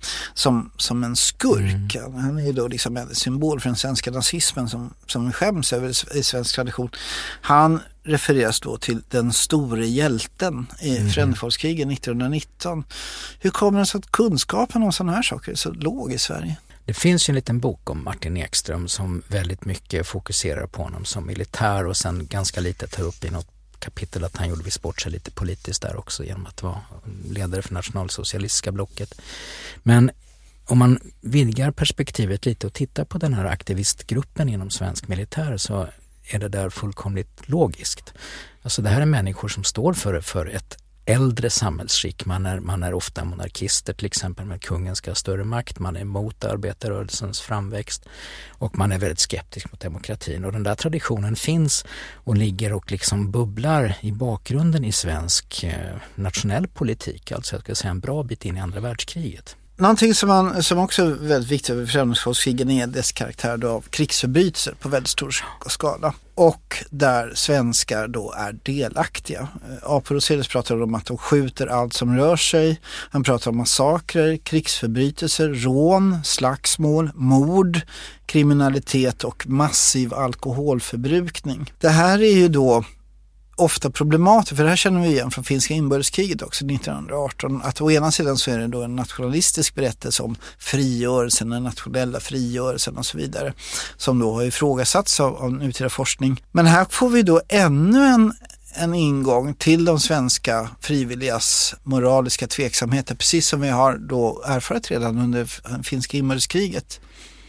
som en skurk. Han är ju då liksom en symbol för den svenska nazismen som vi skäms över i svensk tradition. Han refereras då till den store hjälten i Frändefallskriget 1919. Hur kommer det sig att kunskapen om sådana här saker är så låg i Sverige? Det finns ju en liten bok om Martin Ekström som väldigt mycket fokuserar på honom som militär och sen ganska lite tar upp i något kapitel att han gjorde viss bort sig lite politiskt där också genom att vara ledare för nationalsocialistiska blocket. Men om man vidgar perspektivet lite och tittar på den här aktivistgruppen inom svensk militär så är det där fullkomligt logiskt. Alltså det här är människor som står för ett äldre samhällsskick. Man är ofta monarkister till exempel, men kungen ska ha större makt. Man är emot arbetarrörelsens framväxt och man är väldigt skeptisk mot demokratin. Och den där traditionen finns och ligger och liksom bubblar i bakgrunden i svensk nationell politik. Alltså jag ska säga en bra bit in i andra världskriget. Någonting som också är väldigt viktigt över Främlingsfolkskrigen är dess karaktär då av krigsförbrytelser på väldigt stor skala. Och där svenskar då är delaktiga. Apo Roselius pratar om att de skjuter allt som rör sig. Han pratar om massakrer, krigsförbrytelser, rån, slagsmål, mord, kriminalitet och massiv alkoholförbrukning. Det här är ju då ofta problematiskt, för det här känner vi igen från finska inbördeskriget också 1918, att å ena sidan så är det då en nationalistisk berättelse om frigörelsen, den nationella frigörelsen och så vidare, som då har ifrågasatts av nutida forskning. Men här får vi då ännu en ingång till de svenska frivilligas moraliska tveksamheter, precis som vi har då erfarit redan under finska inbördeskriget.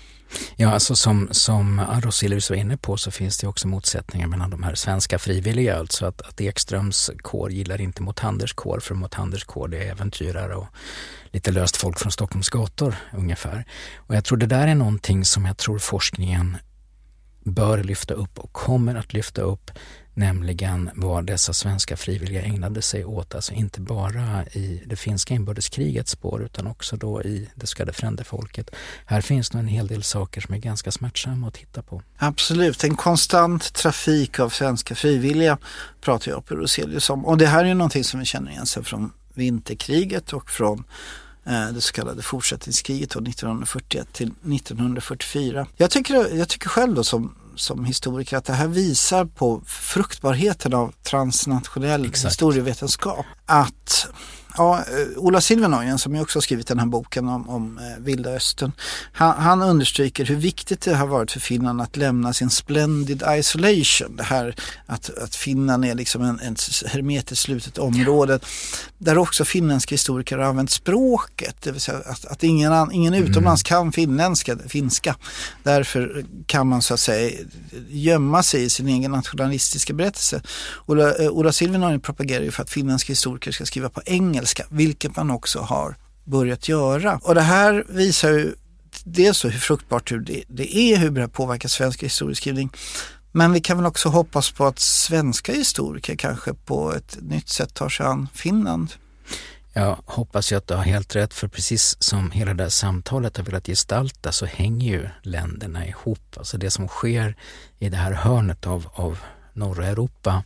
Ja, alltså som Roselius var inne på så finns det också motsättningar mellan de här svenska frivilliga. Alltså att Ekströms kår gillar inte Motanders kår, för Motanders kår det är äventyrare och lite löst folk från Stockholms gator ungefär. Och jag tror det där är någonting som jag tror forskningen bör lyfta upp och kommer att lyfta upp, nämligen vad dessa svenska frivilliga ägnade sig åt, alltså inte bara i det finska inbördeskrigets spår utan också då i det så kallade frändefolket. Här finns nog en hel del saker som är ganska smärtsamma att titta på. Absolut, en konstant trafik av svenska frivilliga pratar jag på Roselius om. Och det här är ju någonting som vi känner igen sig från vinterkriget och från det så kallade fortsättningskriget 1941 till 1944. Jag tycker själv då som historiker att det här visar på fruktbarheten av transnationell historievetenskap. Att Ola Silvenoinen, som jag också har skrivit den här boken om Vilda Östern, han understryker hur viktigt det har varit för Finland att lämna sin splendid isolation. Det här att Finland är liksom en hermetiskt slutet område där också finländska historiker har använt språket, det vill säga att ingen utomlands kan finska. Därför kan man så att säga gömma sig i sin egen nationalistiska berättelse. Ola Silvenoinen propagerar ju för att finländska historiker ska skriva på engelska, vilket man också har börjat göra. Och det här visar ju dels hur fruktbart det är, hur det påverkar svensk historieskrivning. Men vi kan väl också hoppas på att svenska historiker kanske på ett nytt sätt tar sig an Finland. Jag hoppas ju att du har helt rätt, för precis som hela det här samtalet har velat gestalta så hänger ju länderna ihop. Alltså det som sker i det här hörnet av norra Europa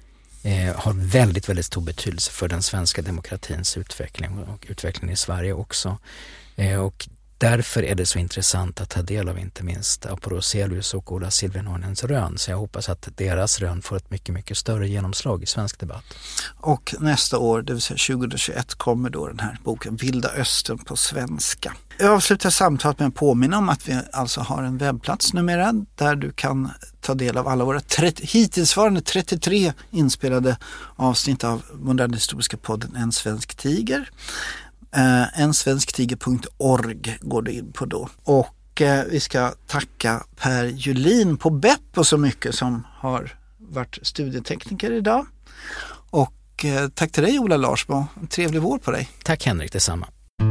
har väldigt, väldigt stor betydelse för den svenska demokratins utveckling och utvecklingen i Sverige också. Och därför är det så intressant att ta del av inte minst Apo Roselius och Ola Silvenoinens rön. Så jag hoppas att deras rön får ett mycket, mycket större genomslag i svensk debatt. Och nästa år, det vill säga 2021, kommer då den här boken Vilda Östern på svenska. Jag avslutar samtalet med att påminna om att vi alltså har en webbplats numera där du kan ta del av alla våra hittillsvarande 33 inspelade avsnitt av Modern historiska podden En svensk tiger. Ensvensktiger.org går du in på då. Och vi ska tacka Per Julin på Beppo så mycket som har varit studietekniker idag. Och tack till dig Ola Larsmo. En trevlig vår på dig. Tack Henrik, detsamma.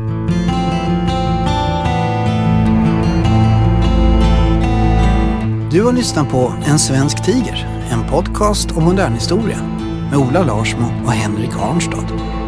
Du har lyssnat på En svensk tiger, en podcast om modern historia med Ola Larsmo och Henrik Arnstad.